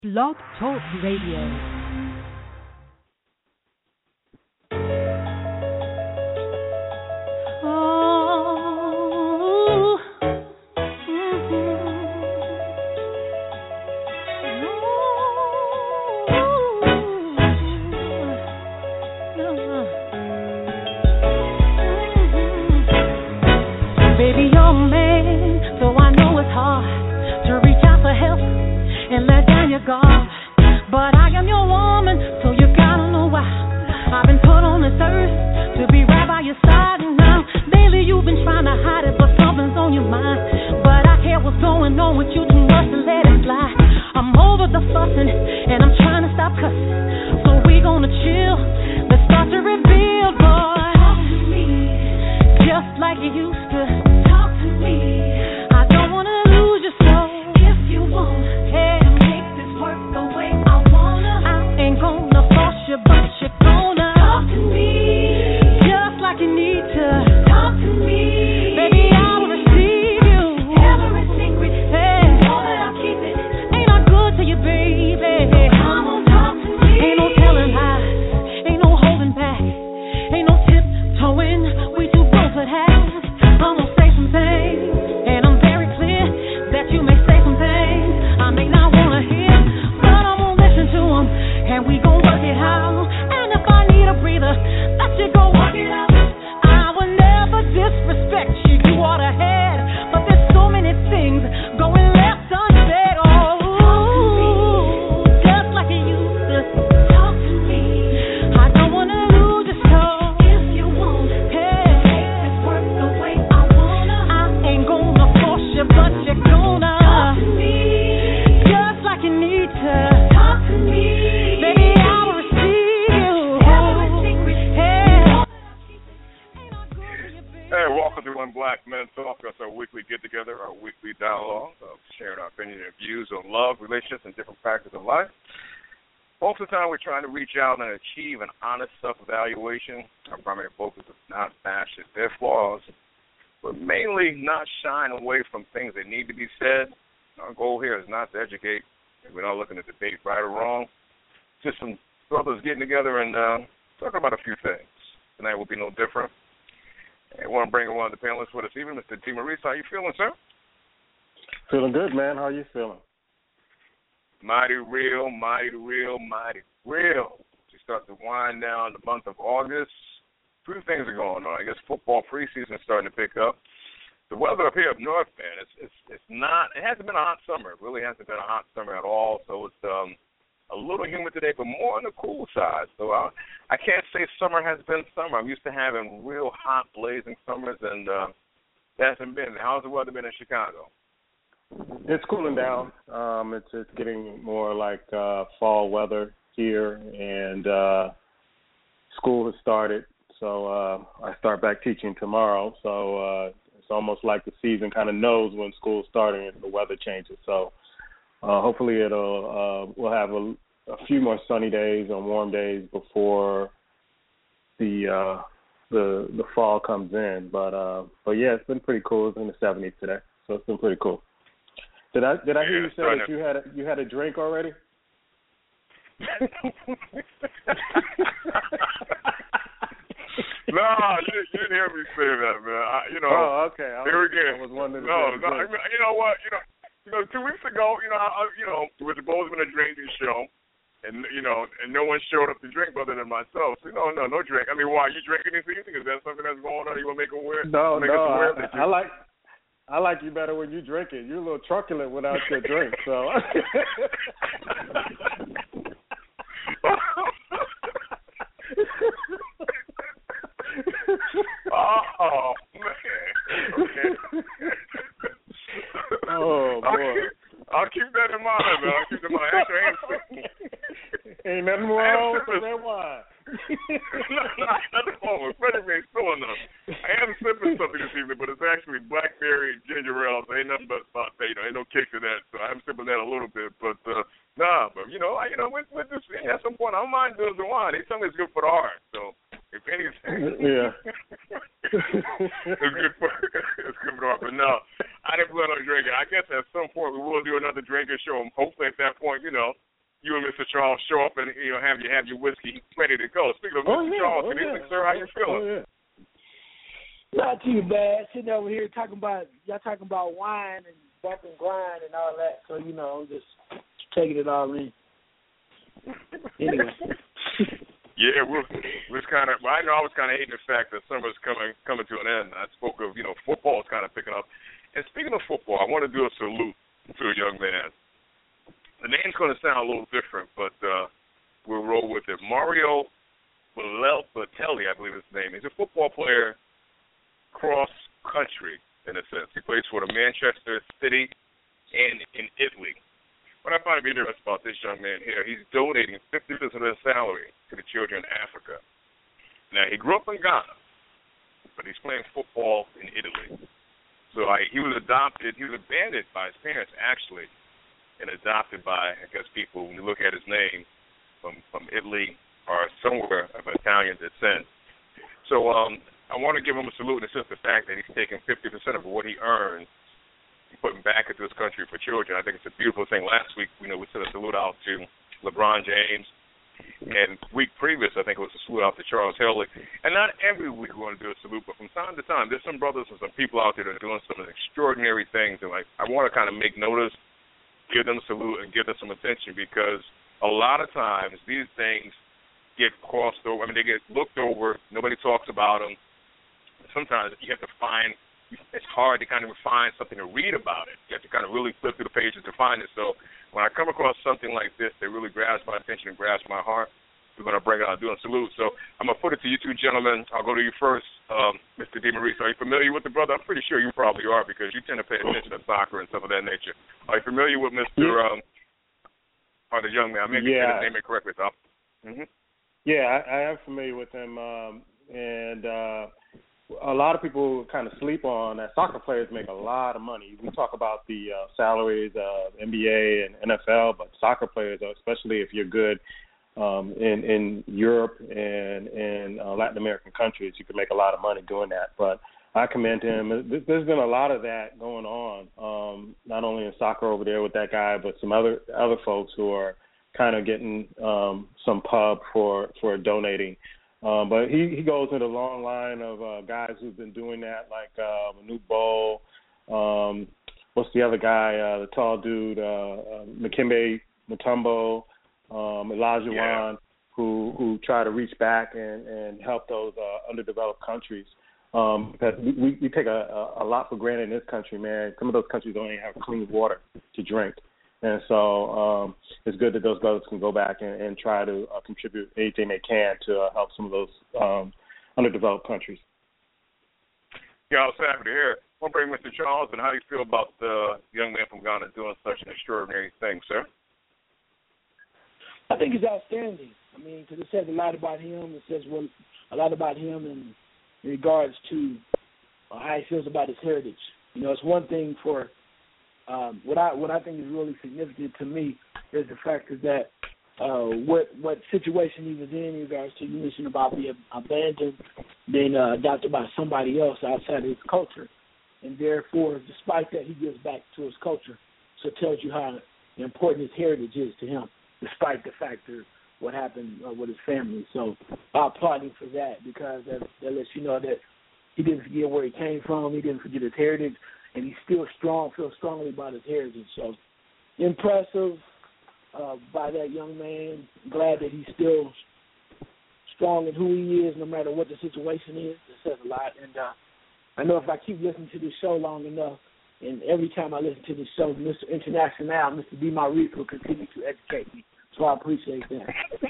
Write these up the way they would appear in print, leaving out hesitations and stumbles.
Blog Talk Radio. Baby, you're a man, so I know it's hard to reach out for help and let down your guard. But I am your woman, so you gotta know why I've been put on this earth to be right by your side. And now, lately you've been trying to hide it, but something's on your mind. But I hear what's going on with you too much to let it fly. I'm over the fussing, and I'm trying to stop cussing. So we gonna chill, let's start to reveal, boy. Talk to me, just like you used to. Talk to me, I don't wanna lose your soul. If you want, hey, make this work the way I wanna. I ain't gonna force you, but you're gonna talk to me, just like you need to. Talk to me, baby, I will receive you. Every secret, hey, know that I'll keep it. Ain't I good to you, baby? Come on, talk to me. Ain't no telling lies, ain't no holding back, ain't no tiptoeing. We two both would have. I'm gonna say some things, and I'm very clear that you may say some things I may not wanna hear, but I'm gonna listen to them, and we gon' work it out. And if I need a breather, let you go work it out. I would never disrespect you, you ought to head, but there's so many things going left unsaid. Oh, just like you used to. Talk to me, I don't wanna lose your soul. If you want, hey, make this work the way I wanna. I ain't gonna force you, but you're gonna talk to me, just like you need to. Talk to me, baby, I will receive you. Every secret, hey. Ain't I good to you, baby? Hey, welcome to One Black Men Talk. That's our weekly get-together, our weekly dialogue of sharing our opinion and views on love, relationships, and different factors of life. Most of the time, we're trying to reach out and achieve an honest self-evaluation. Our primary focus is not bash their flaws, but mainly not shying away from things that need to be said. Our goal here is not to educate. We're not looking to debate right or wrong. Just some brothers getting together and talking about a few things. Tonight will be no different. I want to bring in one of the panelists with us, even Mr. T. Maurice. How you feeling, sir? Feeling good, man. How you feeling? Mighty real, mighty real, mighty real. We start to wind down the month of August. Two things are going on. I guess football preseason is starting to pick up. The weather up here up north, man, it's not. It hasn't been a hot summer. It really hasn't been a hot summer at all. So it's a little humid today, but more on the cool side. So I can't say summer has been summer. I'm used to having real hot, blazing summers, and that hasn't been. How's the weather been in Chicago? It's cooling down. It's getting more like fall weather here, and school has started. So I start back teaching tomorrow. So it's almost like the season kind of knows when school's starting and the weather changes. So hopefully we'll have a few more sunny days and warm days before the fall comes in. But yeah, it's been pretty cool. It's in the 70s today, so it's been pretty cool. Did I hear you say that you had a drink already? No, you didn't hear me say that, man. Oh, okay. Here again. I was wondering. No. You know what? 2 weeks ago, it was supposed to be a drinking show, and no one showed up to drink other than myself. So, no drink. I mean, why are you drinking this evening? Is that something that's going on? You want to make it aware? No. I like you better when you drink it. You're a little truculent without your drink, so. Oh man. Okay. Oh boy. I'll keep that in mind, man. I'll keep that in mind. Actually, ain't nothing wrong with that wine. Nothing wrong with Freddie ain't still enough. I am sipping something this evening, but it's actually blackberry ginger ale. So ain't nothing but ain't no kick to that. So I'm sipping that a little bit, but with this at some point, I don't mind doing the wine. They tell me it's good for the heart. So if anything, yeah, it's good for the heart. But no, I didn't plan on drinking. I guess at some point we will do another drinking show. And hopefully at that point, you and Mr. Charles show up and have your whiskey ready to go. Speaking of Mr. Charles, good evening, sir. How you feeling? Not too bad. Sitting over here talking about wine and bump and grind and all that. So just taking it all in. Anyway. Yeah, we're kind of. Well, I know I was kind of hating the fact that summer's coming to an end. I spoke of football's kind of picking up. And speaking of football, I want to do a salute to a young man. The name's going to sound a little different, but we'll roll with it. Mario Balotelli, I believe his name. He's a football player, cross country in a sense. He plays for the Manchester City and in Italy. What I find to be interesting about this young man here, he's donating 50% of his salary to the children in Africa. Now, he grew up in Ghana, but he's playing football in Italy. So he was adopted. He was abandoned by his parents, actually, and adopted by, I guess, people, when you look at his name, from Italy or somewhere of Italian descent. So I want to give him a salute in the sense of the fact that he's taking 50% of what he earns and putting back into his country for children. I think it's a beautiful thing. Last week, we sent a salute out to LeBron James. And week previous, I think it was a salute out to Charles Hurley. And not every week we want to do a salute, but from time to time, there's some brothers and some people out there that are doing some extraordinary things. And I want to kind of make notice, give them a salute, and give them some attention, because a lot of times these things get crossed over. I mean, they get looked over. Nobody talks about them. Sometimes you have to find. It's hard to kind of find something to read about it. You have to kind of really flip through the pages to find it. So when I come across something like this that really grabs my attention and grabs my heart, we're going to bring it out and do a salute. So I'm going to put it to you two gentlemen. I'll go to you first, Mr. DeMaurice. Are you familiar with the brother? I'm pretty sure you probably are, because you tend to pay attention to soccer and stuff of that nature. Are you familiar with Mr. Or the young man? I may be saying his name incorrectly. So Yeah, I am familiar with him. And a lot of people kind of sleep on that soccer players make a lot of money. We talk about the salaries of NBA and NFL, but soccer players, especially if you're good in Europe and in Latin American countries, you can make a lot of money doing that. But I commend him. There's been a lot of that going on, not only in soccer over there with that guy, but some other folks who are kind of getting some pub for donating. But he goes in a long line of guys who've been doing that, like Manute Bol. What's the other guy, the tall dude, Dikembe Mutombo, Elijah Wan, who try to reach back and help those underdeveloped countries. Because we take a lot for granted in this country, man. Some of those countries don't even have clean water to drink. And so it's good that those brothers can go back and try to contribute anything they can to help some of those underdeveloped countries. Yeah, I was happy to hear. I want to bring Mr. Charles, and how do you feel about the young man from Ghana doing such an extraordinary thing, sir? I think it's outstanding. I mean, because it says a lot about him. It says a lot about him in regards to how he feels about his heritage. It's one thing for what I think is really significant to me is the fact is that what situation he was in regards to, you mentioned about being abandoned, being adopted by somebody else outside of his culture, and therefore, despite that, he gives back to his culture. So it tells you how important his heritage is to him, despite the fact of what happened with his family. So I applaud him for that, because that lets you know that he didn't forget where he came from, he didn't forget his heritage, and he's still feels strongly about his heritage. So impressive by that young man. Glad that he's still strong in who he is, no matter what the situation is. It says a lot. And I know if I keep listening to this show long enough, and every time I listen to this show, Mr. International, Mr. DeMaurice will continue to educate me. So I appreciate that.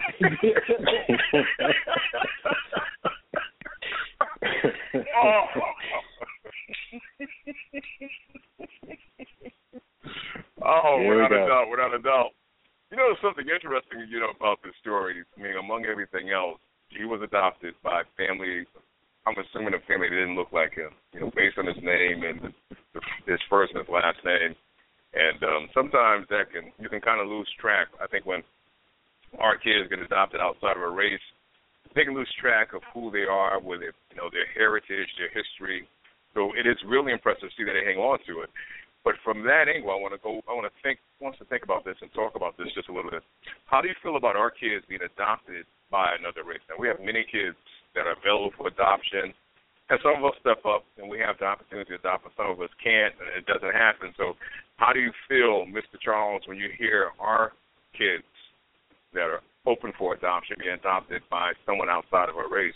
Without a doubt. There's something interesting, about this story. I mean, among everything else, he was adopted by family. I'm assuming a family that didn't look like him, based on his name and his first and his last name. And sometimes you can kind of lose track. I think when our kids get adopted outside of a race, they can lose track of who they are, with their heritage, their history. So it is really impressive to see that they hang on to it. But from that angle, I want to think about this and talk about this just a little bit. how do you feel about our kids being adopted by another race? Now, we have many kids that are available for adoption, and some of us step up and we have the opportunity to adopt, but some of us can't, and it doesn't happen. So how do you feel, Mr. Charles, when you hear our kids that are open for adoption being adopted by someone outside of our race?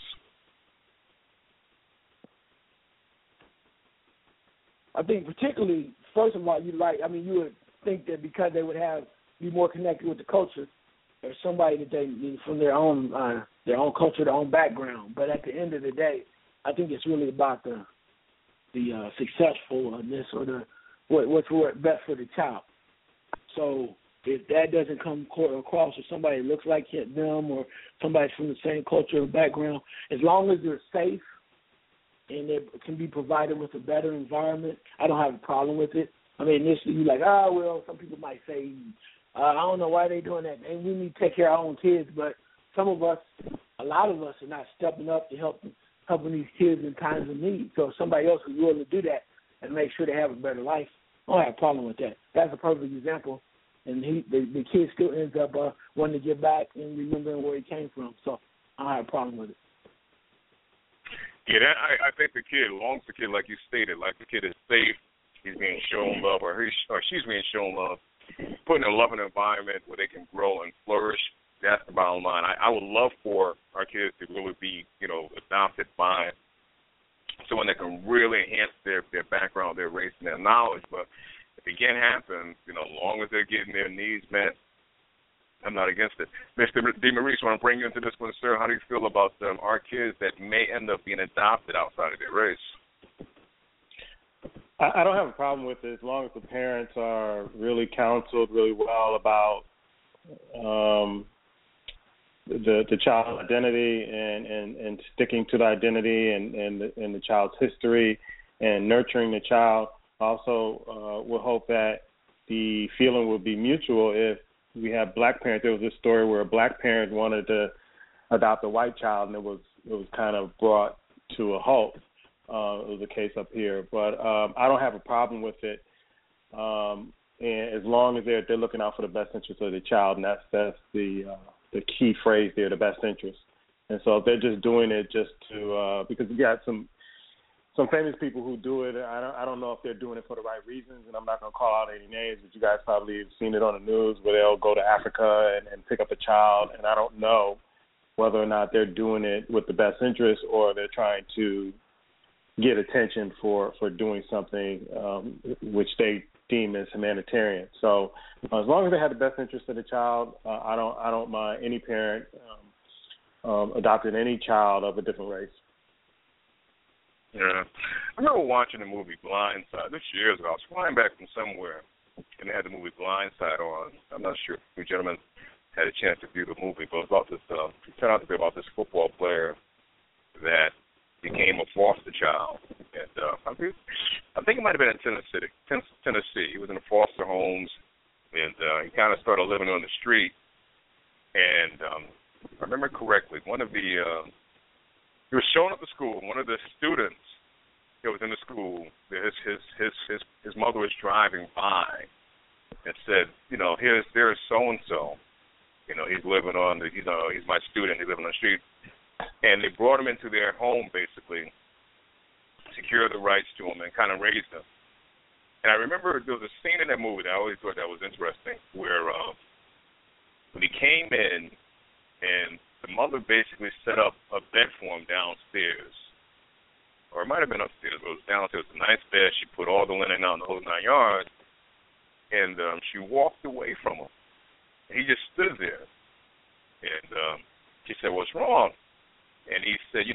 I think particularly, first of all, you would think that because they would be more connected with the culture, or somebody that they from their own culture, their own background. But at the end of the day, I think it's really about the successfulness or what's best for the child. So if that doesn't come across, or somebody looks like them, or somebody from the same culture or background, as long as they're safe and it can be provided with a better environment, I don't have a problem with it. I mean, initially you're like, some people might say, I don't know why they're doing that, and we need to take care of our own kids, but a lot of us are not stepping up to helping these kids in times of need. So if somebody else is willing to do that and make sure they have a better life, I don't have a problem with that. That's a perfect example, and the kid still ends up wanting to get back and remembering where he came from, so I don't have a problem with it. Yeah, I think the kid, as long as the kid, like you stated, like the kid is safe, he's being shown love, or she's being shown love, put in a loving environment where they can grow and flourish. That's the bottom line. I would love for our kids to really be, adopted by someone that can really enhance their background, their race, and their knowledge. But if it can't happen, as long as they're getting their needs met, I'm not against it. Mr. DeMaurice, I want to bring you into this one, sir. How do you feel about our kids that may end up being adopted outside of their race? I don't have a problem with it as long as the parents are really counseled really well about the child's identity and sticking to the identity and the child's history and nurturing the child. Also, we'll hope that the feeling will be mutual if we have black parents. There was a story where a black parent wanted to adopt a white child, and it was kind of brought to a halt. It was a case up here, but I don't have a problem with it, and as long as they're looking out for the best interest of the child, and that's the key phrase there, the best interest. And so if they're just doing it just to because you got some famous people who do it. I don't know if they're doing it for the right reasons, and I'm not going to call out any names, but you guys probably have seen it on the news where they'll go to Africa and pick up a child, and I don't know whether or not they're doing it with the best interest or they're trying to get attention for doing something which they deem as humanitarian. So as long as they have the best interest of the child, I don't mind any parent adopting any child of a different race. Yeah. I remember watching the movie Blindside. This years ago. I was flying back from somewhere, and they had the movie Blindside on. I'm not sure if you gentlemen had a chance to view the movie, but it was about this, it turned out to be about this football player that became a foster child. And I think it might have been in Tennessee. He was in the foster homes, and he kind of started living on the street. And if I remember correctly, he was showing up to school. One of the students that was in the school, his mother was driving by and said, there's so-and-so. He's living on he's my student. He's living on the street. And they brought him into their home, basically, secured the rights to him and kind of raised him. And I remember there was a scene in that movie that I always thought that was interesting where when he came in and the mother basically set up a bed for him downstairs. Or it might have been upstairs, but it was downstairs. It was a nice bed. She put all the linen on the whole 9 yards. And she walked away from him. He just stood there. And she said, "What's wrong?" And he said,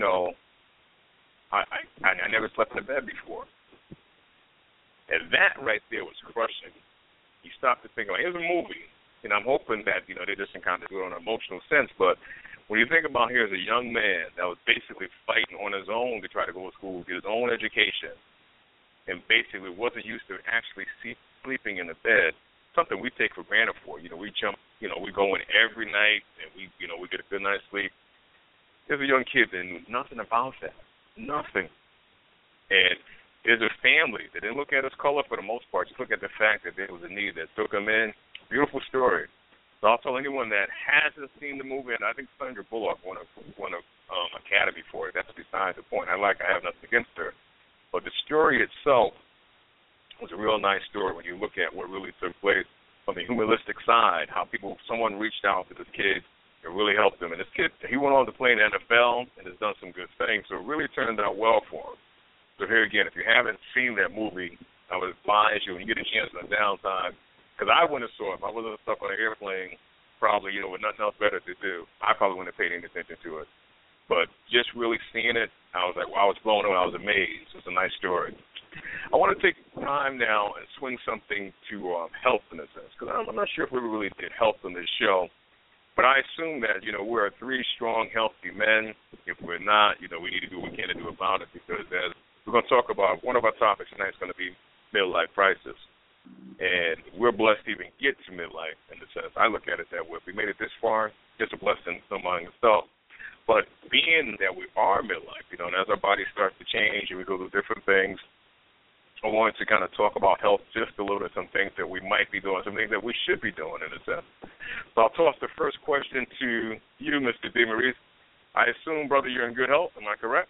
I never slept in a bed before. And that right there was crushing. You stop to think about it. Here's a movie. And I'm hoping that, they just kind of do it on an emotional sense. But when you think about here's a young man that was basically fighting on his own to try to go to school, get his own education, and basically wasn't used to actually sleeping in the bed, something we take for granted for. We jump, we go in every night and we get a good night's sleep. There's a young kid that knew nothing about that. Nothing. And there's a family that didn't look at his color for the most part. Just look at the fact that there was a need that took him in. Beautiful story. So I'll tell anyone that hasn't seen the movie, and I think Sandra Bullock won a Academy for it. That's besides the point. I have nothing against her. But the story itself was a real nice story when you look at what really took place from the humanistic side, how someone reached out to this kid and really helped him. And this kid, he went on to play in the NFL and has done some good things. So it really turned out well for him. So here again, if you haven't seen that movie, I would advise you when you get a chance on the downtime, because I wouldn't have saw it. If I wasn't stuck on an airplane, probably, with nothing else better to do, I probably wouldn't have paid any attention to it. But just really seeing it, I was blown away. I was amazed. It's a nice story. I want to take time now and swing something to health in a sense, because I'm not sure if we really did health on this show, but I assume that, we're three strong, healthy men. If we're not, we need to do what we can to do about it, because as we're going to talk about, one of our topics tonight is going to be midlife crisis. And we're blessed to even get to midlife in a sense. I look at it that way. If we made it this far, it's a blessing among itself. But being that we are midlife, and as our body starts to change and we go through different things, I wanted to kind of talk about health just a little bit, some things that we might be doing, some things that we should be doing in a sense. So I'll toss the first question to you, Mr. DeMaurice. I assume, brother, you're in good health. Am I correct?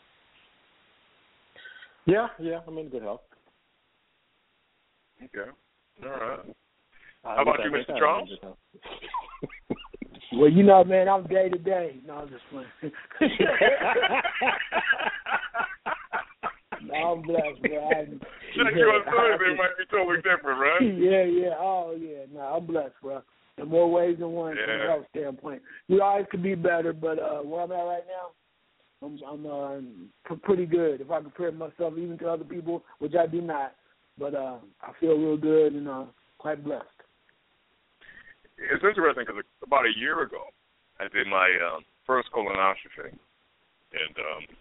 Yeah, I'm in good health. Okay. All right. How about you, Mr. Charles? Well, man, I'm day to day. No, I'm just playing. No, I'm blessed, bro. Check you on Thursday might be totally different, right? Yeah. Oh, yeah. No, I'm blessed, bro. In more ways than one from a health standpoint. We always could be better, but where I'm at right now, I'm pretty good. If I compare myself even to other people, which I do not, but I feel real good and quite blessed. It's interesting because about a year ago, I did my first colonoscopy, and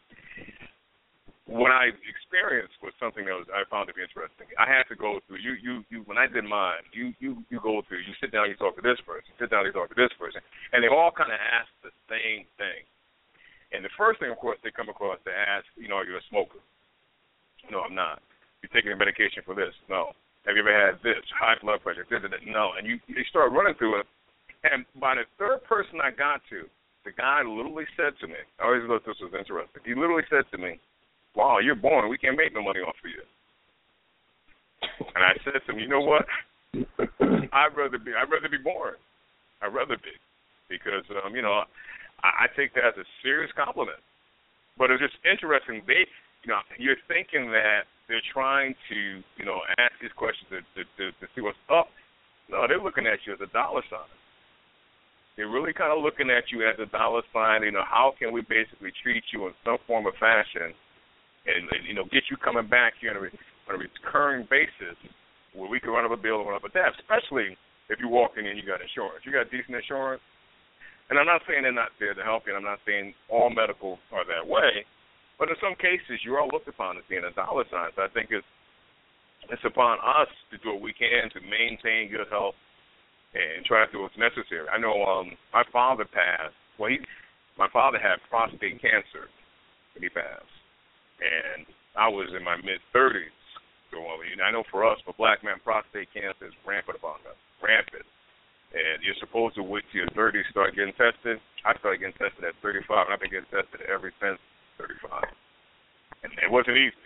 what I experienced was something that I found to be interesting. I had to go through, you when I did mine, you go through, you sit down, you talk to this person, sit down, you talk to this person, and they all kind of ask the same thing. And the first thing, of course, they come across to ask, are you a smoker? No, I'm not. You taking medication for this? No. Have you ever had this? High blood pressure? No. And they start running through it. And by the third person I got to, the guy literally said to me, I always thought this was interesting. He literally said to me, wow, you're boring. We can't make no money off of you. And I said to him, you know what? I'd rather be boring. I'd rather be. Because, I take that as a serious compliment. But it's just interesting. You're thinking that they're trying to, ask these questions to see what's up. No, they're looking at you as a dollar sign. They're really kind of looking at you as a dollar sign. How can we basically treat you in some form or fashion and get you coming back here on a recurring basis where we can run up a bill and run up a tab, especially if you walk in and you got insurance. You got decent insurance. And I'm not saying they're not there to help you, and I'm not saying all medical are that way, but in some cases you are looked upon as being a dollar sign. So I think it's upon us to do what we can to maintain good health and try to do what's necessary. I know my father passed. Well, my father had prostate cancer when he passed. And I was in my mid-30s. So, I know for us, for black men, prostate cancer is rampant among us, rampant. And you're supposed to wait till your 30s to start getting tested. I started getting tested at 35, and I've been getting tested ever since 35. And it wasn't easy.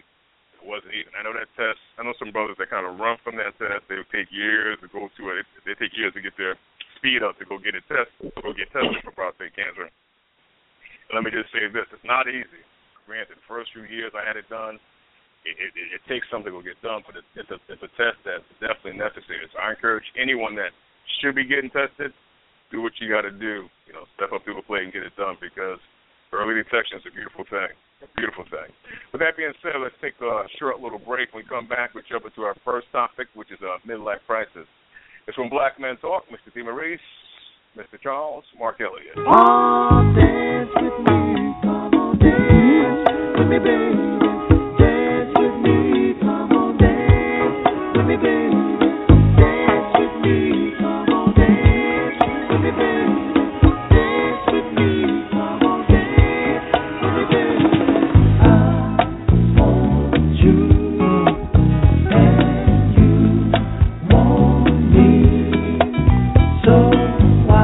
I know that test, I know some brothers that kind of run from that test. They would take years to go to it. They take years to get their speed up to go get tested for prostate cancer. And let me just say this, it's not easy. Granted, the first few years I had it done, it takes something to get done, but it's a test that's definitely necessary. So I encourage anyone that should be getting tested, do what you got to do. Step up to the plate and get it done, because early detection is a beautiful thing. With that being said, let's take a short little break. When we come back, we'll jump into our first topic, which is midlife crisis. It's from Black Men Talk, Mr. DeMaurice, Mr. Charles, Mark Elliott. Oh, dance with me, come on, dance with me, baby. Dance with me, come on, dance with me, baby. Dance with me, come on, dance with me, baby. Dance with me, come on, dance with me, baby. I want you, and you want me, so why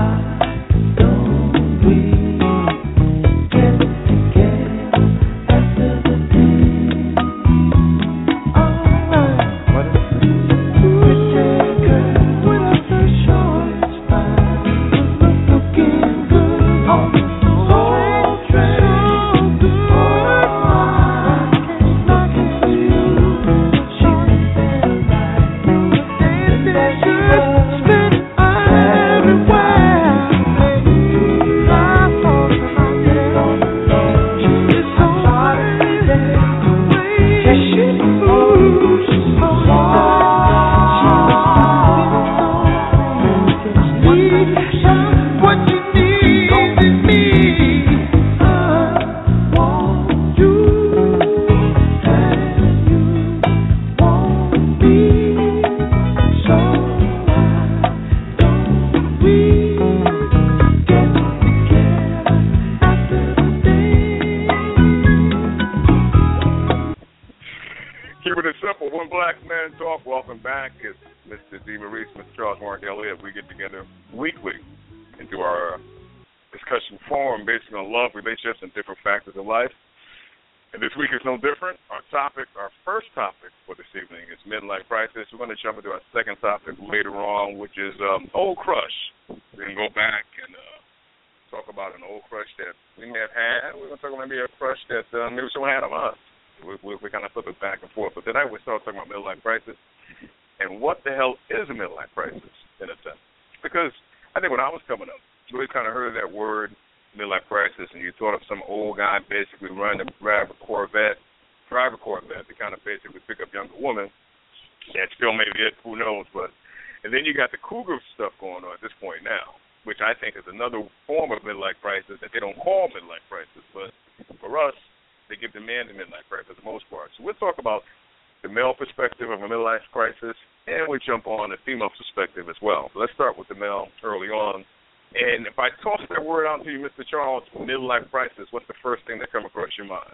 welcome back. It's Mr. D. Maurice, Mr. Charles Warren Elliott. We get together weekly and do our discussion forum based on love, relationships, and different factors of life. And this week is no different. Our first topic for this evening is midlife crisis. We're going to jump into our second topic later on, which is old crush. We're going to go back and talk about an old crush that we may have had. We're going to talk about maybe a crush that maybe someone had on us. We kind of flip it back and forth. But tonight we start talking about midlife crisis and what the hell is a midlife crisis in a sense. Because I think when I was coming up, you always kind of heard that word, midlife crisis, and you thought of some old guy basically running to drive a Corvette to kind of basically pick up younger women. That still may be it, who knows. And then you got the cougar stuff going on at this point now, which I think is another form of midlife crisis that they don't call midlife crisis. But for us, they give the man the midlife crisis for the most part. So we'll talk about the male perspective of a midlife crisis, and we'll jump on the female perspective as well. So let's start with the male early on. And if I toss that word out to you, Mr. Charles, midlife crisis, what's the first thing that comes across your mind?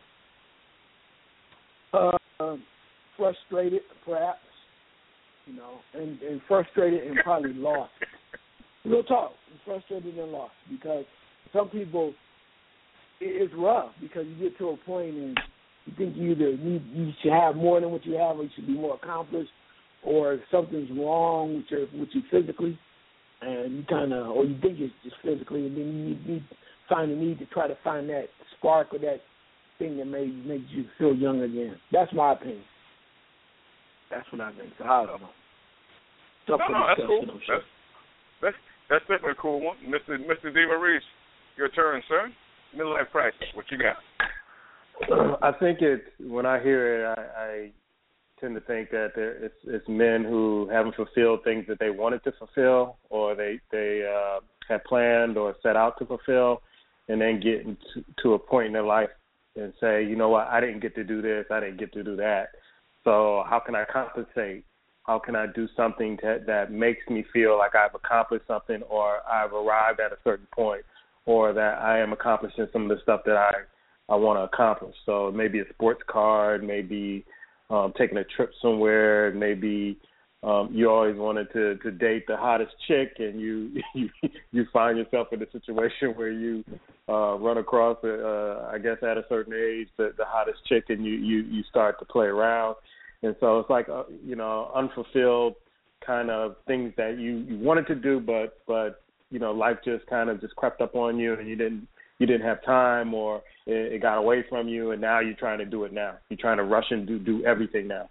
Frustrated, perhaps, and frustrated and probably lost. Real talk, frustrated and lost, because some people, it's rough because you get to a point and you think you should have more than what you have, or you should be more accomplished, or something's wrong with you physically, and or you think it's just physically, and then you find the need to try to find that spark or that thing that makes you feel young again. That's my opinion. That's what I think. So I don't know. That's cool. That's definitely a cool one. Mr. D. Maurice, your turn, sir. Midlife crisis. What you got? I think when I hear it, I tend to think that it's men who haven't fulfilled things that they wanted to fulfill, or they had planned or set out to fulfill, and then get to a point in their life and say, you know what, I didn't get to do this, I didn't get to do that. So how can I compensate? How can I do something that makes me feel like I've accomplished something, or I've arrived at a certain point, or that I am accomplishing some of the stuff that I want to accomplish. So maybe a sports car, maybe taking a trip somewhere, maybe you always wanted to date the hottest chick, and you find yourself in a situation where you run across, I guess at a certain age, the hottest chick, and you start to play around. And so it's like, unfulfilled kind of things that you wanted to do, but life just kind of crept up on you, and you didn't have time, or it got away from you, and now you're trying to do it now. You're trying to rush and do everything now.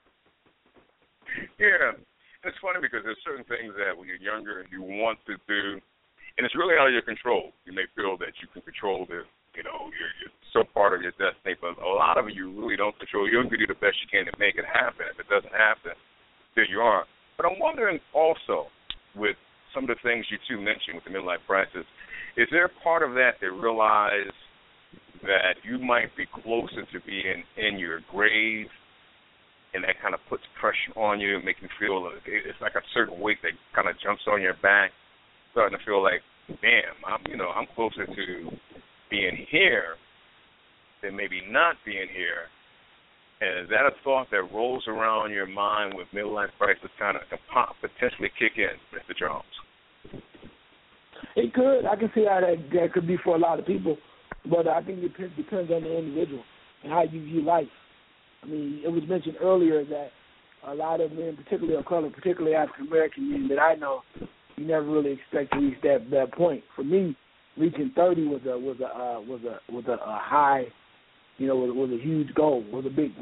Yeah, it's funny because there's certain things that when you're younger and you want to do, and it's really out of your control. You may feel that you can control this. You're so part of your destiny, but a lot of it you really don't control. You have to do the best you can to make it happen. If it doesn't happen, there you are. But I'm wondering also, with some of the things you two mentioned with the midlife crisis, is there a part of that realize that you might be closer to being in your grave, and that kind of puts pressure on you and makes you feel it's like a certain weight that kind of jumps on your back, starting to feel like, damn, I'm closer to being here than maybe not being here. And is that a thought that rolls around your mind with midlife crisis kind of can potentially kick in, Mr. Charles? It could. I can see how that could be for a lot of people, but I think it depends on the individual and how you view life. I mean, it was mentioned earlier that a lot of men, particularly of color, particularly African American men that I know, you never really expect to reach that point. For me, reaching 30 was a high, was a huge goal. Was a big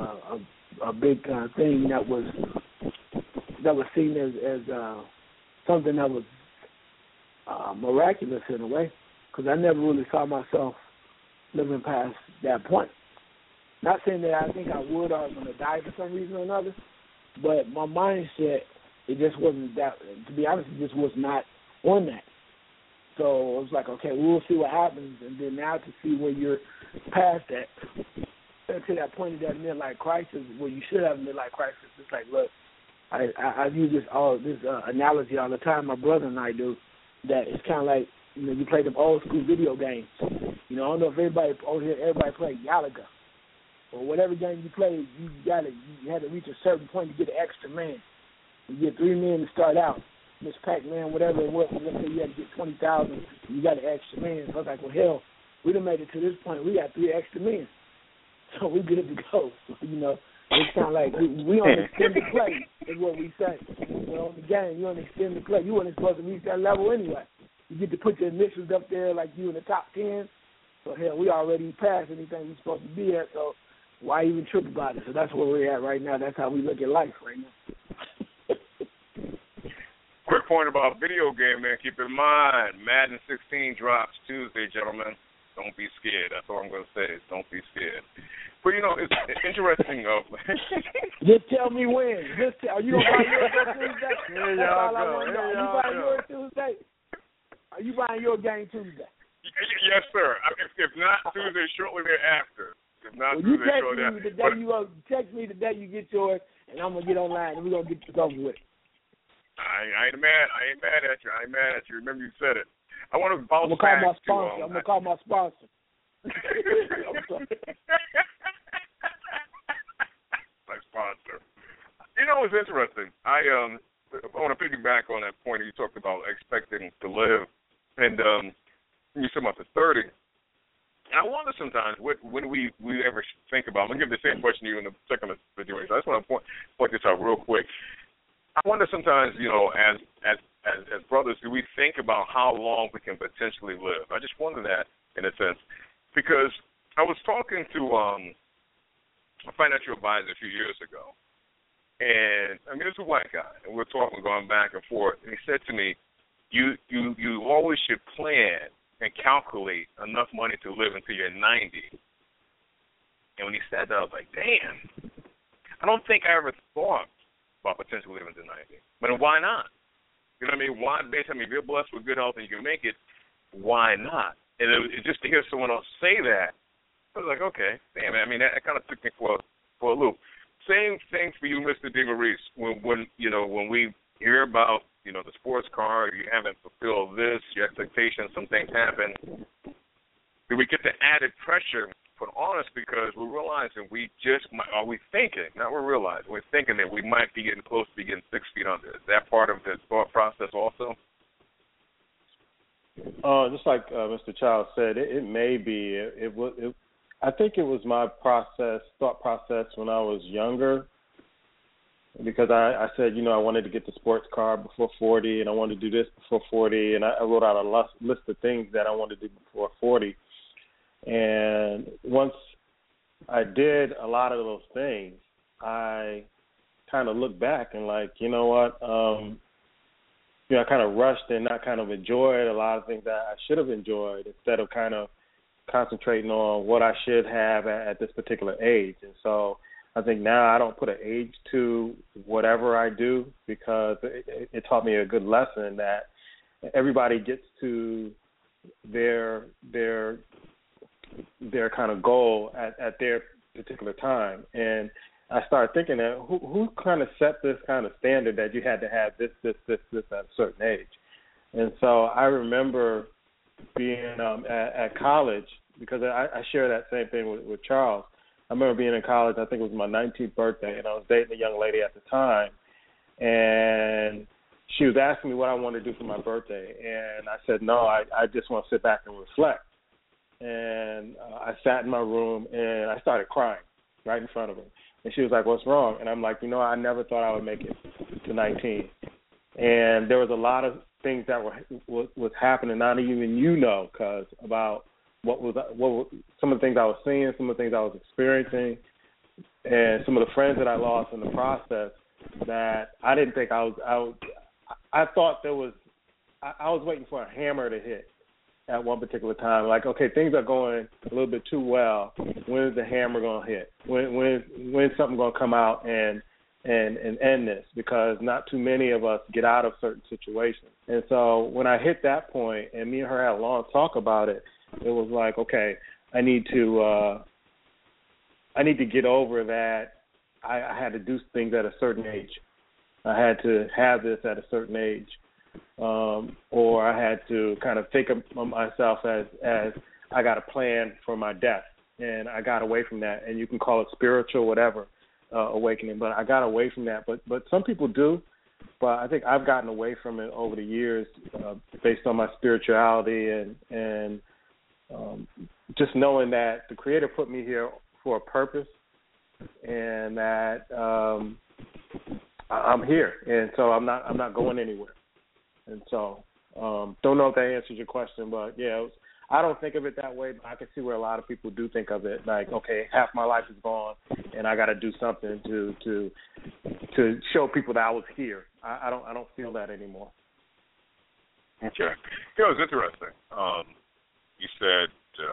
thing that was seen as something that was miraculous in a way, because I never really saw myself living past that point. Not saying that I think I would or I'm going to die for some reason or another, but my mindset, it just wasn't that. To be honest, it just was not on that. So it was like, okay, we'll see what happens, and then now to see when you're past that, to that point of that midlife crisis, where you should have a midlife crisis. It's like, look, I use this analogy all the time. My brother and I do. That it's kind of like, you play them old school video games. I don't know if everybody play Galaga. or whatever game you played, you had to reach a certain point to get an extra man. You get 3 men to start out. Miss Pac-Man, whatever it was, let's say you had to get 20,000, you got an extra man. So I was like, well, hell, we done made it to this point. We got 3 extra men. So we good to go. You know, it's kind of like we on extended play is what we say. On the game, you on extended play. You weren't supposed to reach that level anyway. You get to put your initials up there like you in the top 10. So, hell, we already passed anything we're supposed to be at, so why even trip about it? So that's where we're at right now. That's how we look at life right now. Quick point about video game, man. Keep in mind, Madden 16 drops Tuesday, gentlemen. Don't be scared. That's all I'm going to say is don't be scared. But, you know, it's interesting. Just tell me when. Are you going to buy yours on Tuesday? Here y'all go. Are you buying yours Tuesday? Are you buying your game Tuesday? Yes, sir. If not Tuesday, shortly thereafter. If not well, Tuesday, shortly thereafter. Text me the day you get yours, and I'm going to get online, and we're going to get this over with. I ain't mad at you. Remember you said it. I want to bounce back to... I'm going to call my sponsor. My sponsor. You know, it's interesting. I want to piggyback on that point you talked about expecting to live. And you said about the 30. And I wonder sometimes when we ever think about... I'm going to give the same question to you in a second situation. I just want to point this out real quick. I wonder sometimes, you know, as brothers, do we think about how long we can potentially live? I just wonder that in a sense, because I was talking to a financial advisor a few years ago, and I mean, it's a white guy, and we're talking, going back and forth, and he said to me, "You always should plan and calculate enough money to live until you're 90." And when he said that, I was like, "Damn, I don't think I ever thought about potentially living to 90. But why not? You know what I mean? Why, based on, if you're blessed with good health and you can make it, why not?" And just to hear someone else say that, I was like, okay, damn, I mean, that kind of took me for a loop. Same thing for you, Mr. DeMaurice. When we hear about, you know, the sports car, you haven't fulfilled this, your expectations, some things happen, do we get the added pressure put on us because we're realizing we're thinking that we might be getting close to be getting 6 feet under. Is that part of the thought process also? Just like Mr. Childs said, it may be. I think it was my thought process when I was younger, because I said, you know, I wanted to get the sports car before 40, and I wanted to do this before 40, and I wrote out a list of things that I wanted to do before 40. And once I did a lot of those things, I kind of looked back and like, you know what, I kind of rushed and not kind of enjoyed a lot of things that I should have enjoyed instead of kind of concentrating on what I should have at this particular age. And so I think now I don't put an age to whatever I do, because it taught me a good lesson that everybody gets to their kind of goal at their particular time. And I started thinking that who kind of set this kind of standard that you had to have this at a certain age. And so I remember being at college, because I share that same thing with Charles. I remember being in college, I think it was my 19th birthday, and I was dating a young lady at the time, and she was asking me what I wanted to do for my birthday, and I said, no, I just want to sit back and reflect. And I sat in my room, and I started crying right in front of her. And she was like, what's wrong? And I'm like, I never thought I would make it to 19. And there was a lot of things that was happening, not even cuz about what was some of the things I was seeing, some of the things I was experiencing, and some of the friends that I lost in the process that I didn't think I thought I was waiting for a hammer to hit at one particular time. Like, okay, things are going a little bit too well. When is the hammer going to hit? When's something going to come out and end this? Because not too many of us get out of certain situations. And so when I hit that point, and me and her had a long talk about it, it was like, okay, I need to get over that. I had to do things at a certain age. I had to have this at a certain age. Or I had to kind of think of myself as I got a plan for my death. and I got away from that. And you can call it spiritual, whatever, awakening. But I got away from that. But some people do. But I think I've gotten away from it over the years, based on my spirituality and just knowing that the Creator put me here for a purpose, and that I'm here, and so I'm not going anywhere. And so don't know if that answers your question, but yeah, I don't think of it that way, but I can see where a lot of people do think of it like, okay, half my life is gone, and I got to do something to show people that I was here. I don't feel that anymore. Okay, it was interesting. You said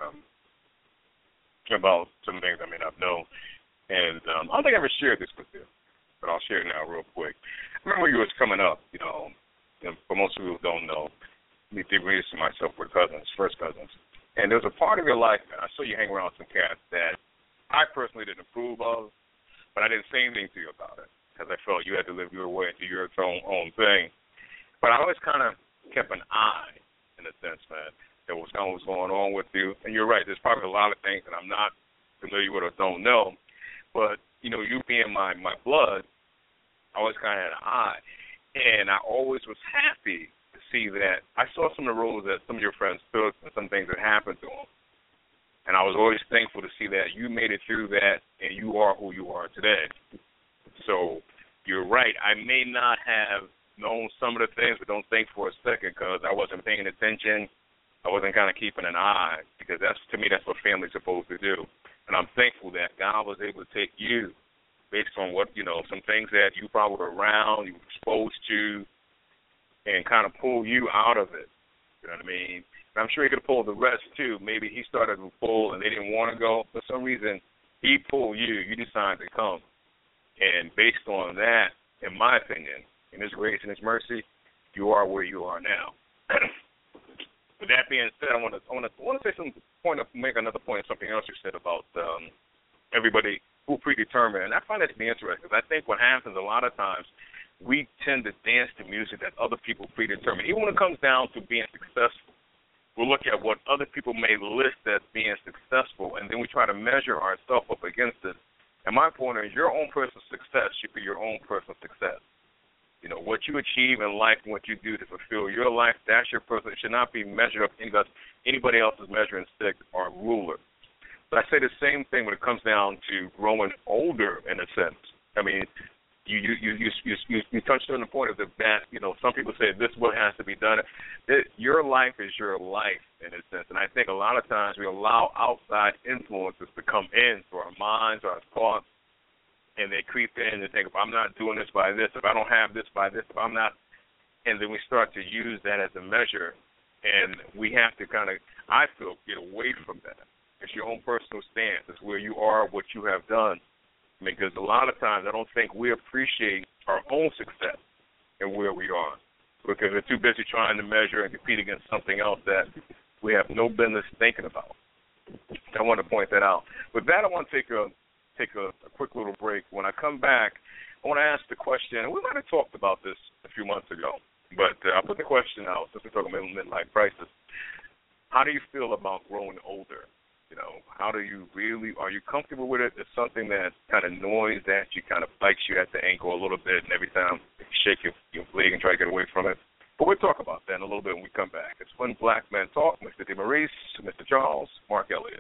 about some things I may not know, and I don't think I ever shared this with you, but I'll share it now real quick. I remember when you was coming up, and for most people who don't know, me degrees to myself were cousins, first cousins. And there was a part of your life, I saw you hang around some cats that I personally didn't approve of, but I didn't say anything to you about it because I felt you had to live your way and do your own thing. But I always kind of kept an eye, in a sense, man, that was kind of what's going on with you. And you're right, there's probably a lot of things that I'm not familiar with or don't know. But, you being my blood, I always kind of had an eye. And I always was happy to see that I saw some of the roles that some of your friends took and some things that happened to them. And I was always thankful to see that you made it through that and you are who you are today. So you're right. I may not have known some of the things, but don't think for a second because I wasn't paying attention. I wasn't kind of keeping an eye because to me, that's what family's supposed to do. And I'm thankful that God was able to take you based on what, some things that you probably were around, you were exposed to, and kind of pull you out of it. You know what I mean? And I'm sure he could have pulled the rest, too. Maybe he started to pull and they didn't want to go. For some reason, he pulled you. You decided to come. And based on that, in my opinion, in his grace and his mercy, you are where you are now. With that being said, I want to say make another point, something else you said about everybody who predetermined. And I find that to be interesting because I think what happens a lot of times, we tend to dance to music that other people predetermine. Even when it comes down to being successful, we'll look at what other people may list as being successful, and then we try to measure ourselves up against it. And my point is your own personal success should be your own personal success. What you achieve in life and what you do to fulfill your life, that's your personal. It should not be measured up against anybody else's measuring stick or ruler. But I say the same thing when it comes down to growing older, in a sense. I mean, you touched on the point of that. Some people say this is what has to be done. Your life is your life, in a sense. And I think a lot of times we allow outside influences to come in to our minds, our thoughts, and they creep in and think, if I'm not doing this by this, if I don't have this by this, if I'm not, and then we start to use that as a measure, and we have to kind of, I feel, get away from that. It's your own personal stance. It's where you are, what you have done. Because a lot of times I don't think we appreciate our own success and where we are because we're too busy trying to measure and compete against something else that we have no business thinking about. I want to point that out. With that, I want to take a quick little break. When I come back, I want to ask the question, and we might have talked about this a few months ago, but I'll put the question out since we're talking about midlife crisis. How do you feel about growing older? How do you are you comfortable with it? It's something that kind of annoys that you kind of bites you at the ankle a little bit, and every time you shake your leg and try to get away from it. But we'll talk about that in a little bit when we come back. It's When Black Men Talk, Mr. DeMaurice, Mr. Charles, Mark Elliott.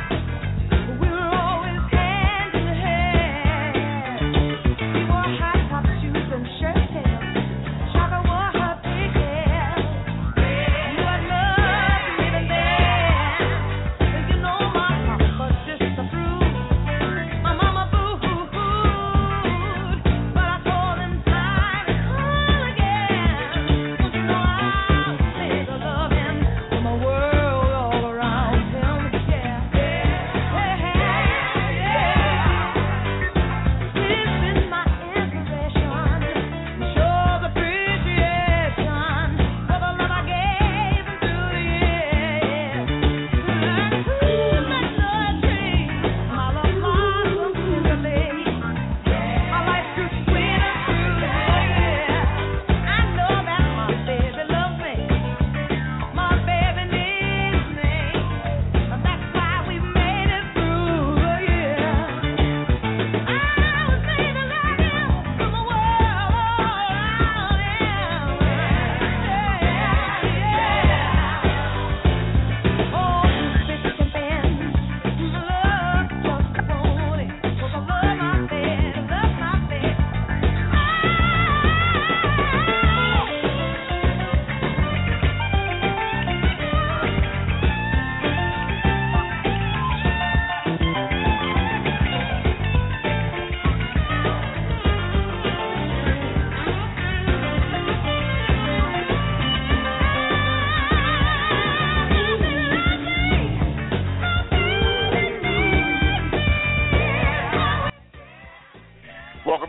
Hot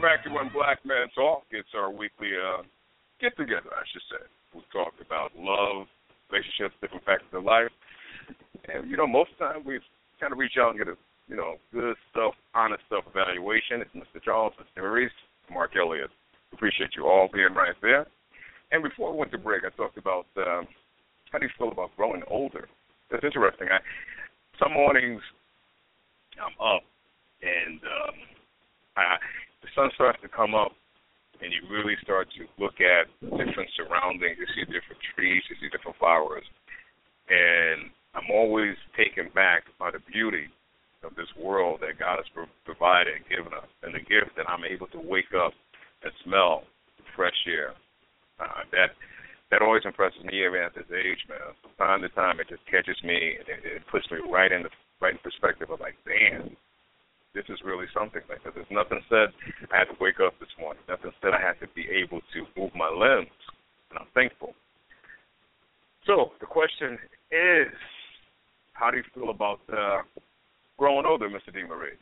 back to When Black Men Talk. It's our weekly get-together, I should say. We talked about love, relationships, different factors of life. And, most of the time we kind of reach out and get a, good stuff, honest self-evaluation. It's Mr. Charles, Mr. Maurice, Mark Elliott. Appreciate you all being right there. And before we went to break, I talked about how do you feel about growing older? That's interesting. Some mornings I'm up and the sun starts to come up, and you really start to look at different surroundings. You see different trees, you see different flowers. And I'm always taken back by the beauty of this world that God has provided and given us, and the gift that I'm able to wake up and smell fresh air. That always impresses me even at this age, man. From time to time, it just catches me, and it puts me right in perspective of like, damn, this is really something. Because there's nothing said I had to wake up this morning. Nothing said I had to be able to move my limbs, and I'm thankful. So the question is, how do you feel about growing older, Mr. DeMaurice?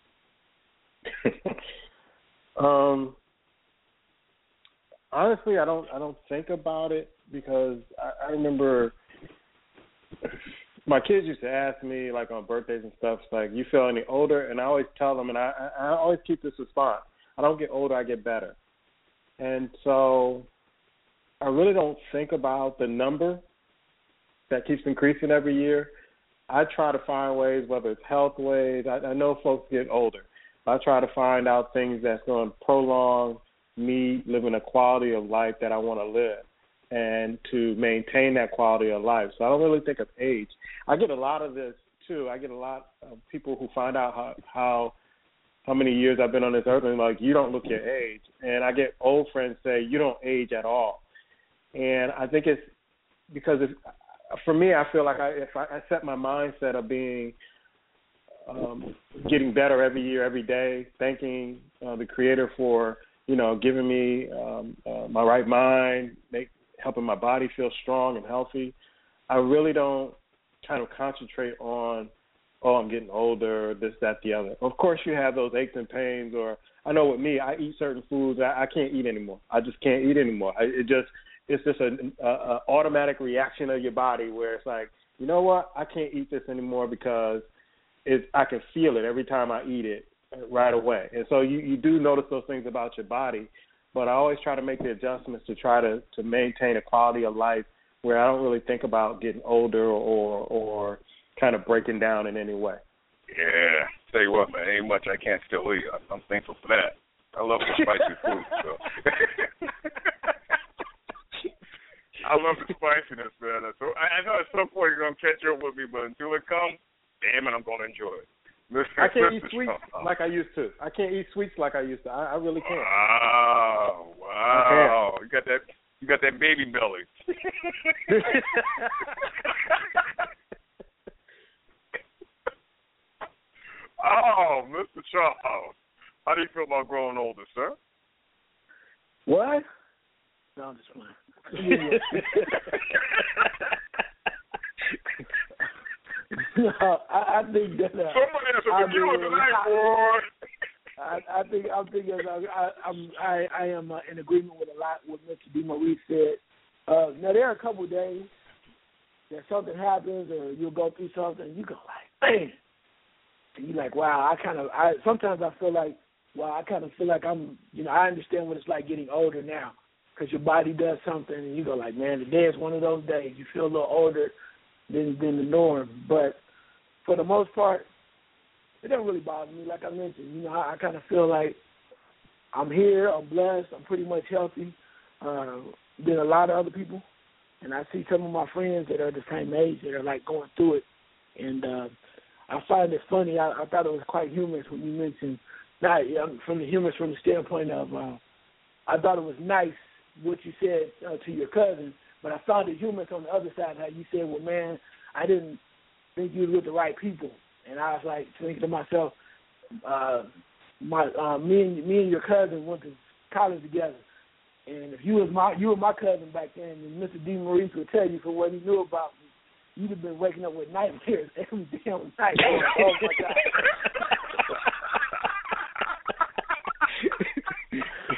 Honestly, I don't think about it because I remember my kids used to ask me, like, on birthdays and stuff, like, you feel any older? And I always tell them, and I always keep this response, I don't get older, I get better. And so I really don't think about the number that keeps increasing every year. I try to find ways, whether it's health ways. I know folks get older. I try to find out things that's going to prolong me living a quality of life that I want to live and to maintain that quality of life. So I don't really think of age. I get a lot of this, too. I get a lot of people who find out how many years I've been on this earth and like, you don't look your age. And I get old friends say, you don't age at all. And I think it's because for me, I feel like if I set my mindset of being getting better every year, every day, thanking the Creator for, giving me my right mind, helping my body feel strong and healthy, I really don't kind of concentrate on, I'm getting older, this, that, the other. Of course, you have those aches and pains, or I know with me, I eat certain foods I can't eat anymore. I just can't eat anymore. It's just an automatic reaction of your body where it's like, you know what, I can't eat this anymore because I can feel it every time I eat it right away. And so you do notice those things about your body, but I always try to make the adjustments to try to maintain a quality of life where I don't really think about getting older or kind of breaking down in any way. Yeah. Tell you what, man, ain't much I can't still eat. I'm thankful for that. I love the spicy food, so. I love the spiciness, man. So I know at some point you're going to catch up with me, but until it comes, damn it, I'm going to enjoy it. I can't eat sweets like I used to. I can't eat sweets like I used to. I really can't. Wow. You got that baby belly. Oh, Mr. Charles, how do you feel about growing older, sir? What? No, I'm just playing. No, I think that somebody has a tequila tonight, boy. I am in agreement with a lot what Mr. DeMaurice said. Now there are a couple of days that something happens or you'll go through something and you go like, man, and you're like, wow. Sometimes I feel like, wow, I kind of feel like I'm, I understand what it's like getting older now because your body does something and you go like, man, today is one of those days. You feel a little older than the norm, but for the most part, it doesn't really bother me. Like I mentioned, I kind of feel like I'm here, I'm blessed, I'm pretty much healthy than a lot of other people, and I see some of my friends that are the same age that are like going through it, and I find it funny. I thought it was quite humorous when you mentioned, not from the standpoint of, I thought it was nice what you said to your cousin. But I found it humorous on the other side, how you said, well, man, I didn't think you were with the right people. And I was like thinking to myself, me and your cousin went to college together. And if you were my cousin back then, and Mr. DeMaurice would tell you from what he knew about me, you'd have been waking up with nightmares every damn night. Oh, my God.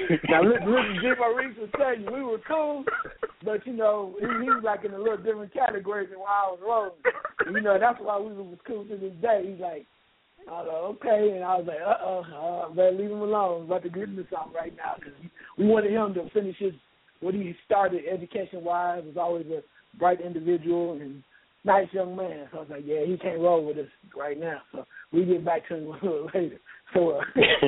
Now, listen, Jim Maurice will tell you, we were cool, but, you know, he was like in a little different category than where I was rolling. And, you know, that's why we was cool to this day. He's like, I was like, okay. And I was like, better leave him alone. I'm about to get into something right now. Because we wanted him to finish what he started education-wise. Was always a bright individual and nice young man. So I was like, yeah, he can't roll with us right now. So we get back to him a little later. So,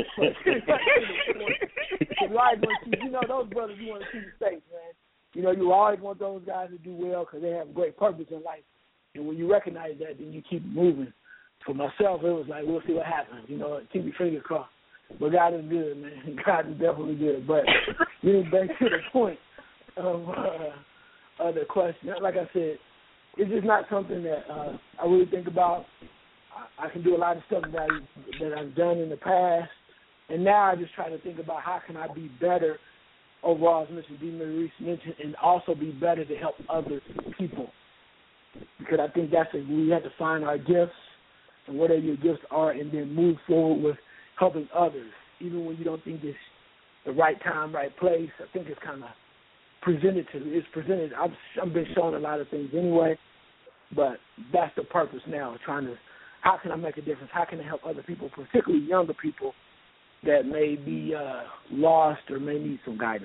you know, those brothers you want to see the States, man. You know, you always want those guys to do well because they have a great purpose in life. And when you recognize that, then you keep moving. For myself, it was like, we'll see what happens. You know, keep your fingers crossed. But God is good, man. God is definitely good. But getting back to the point of the question, like I said, it's just not something that I really think about. I can do a lot of stuff that I've done in the past, and now I just try to think about how can I be better overall, as Mr. DeMaurice mentioned, and also be better to help other people. Because I think that's it. We have to find our gifts and whatever your gifts are, and then move forward with helping others, even when you don't think it's the right time, right place. I think it's kind of presented. I've been shown a lot of things anyway, but that's the purpose now, trying to, how can I make a difference? How can I help other people, particularly younger people that may be lost or may need some guidance?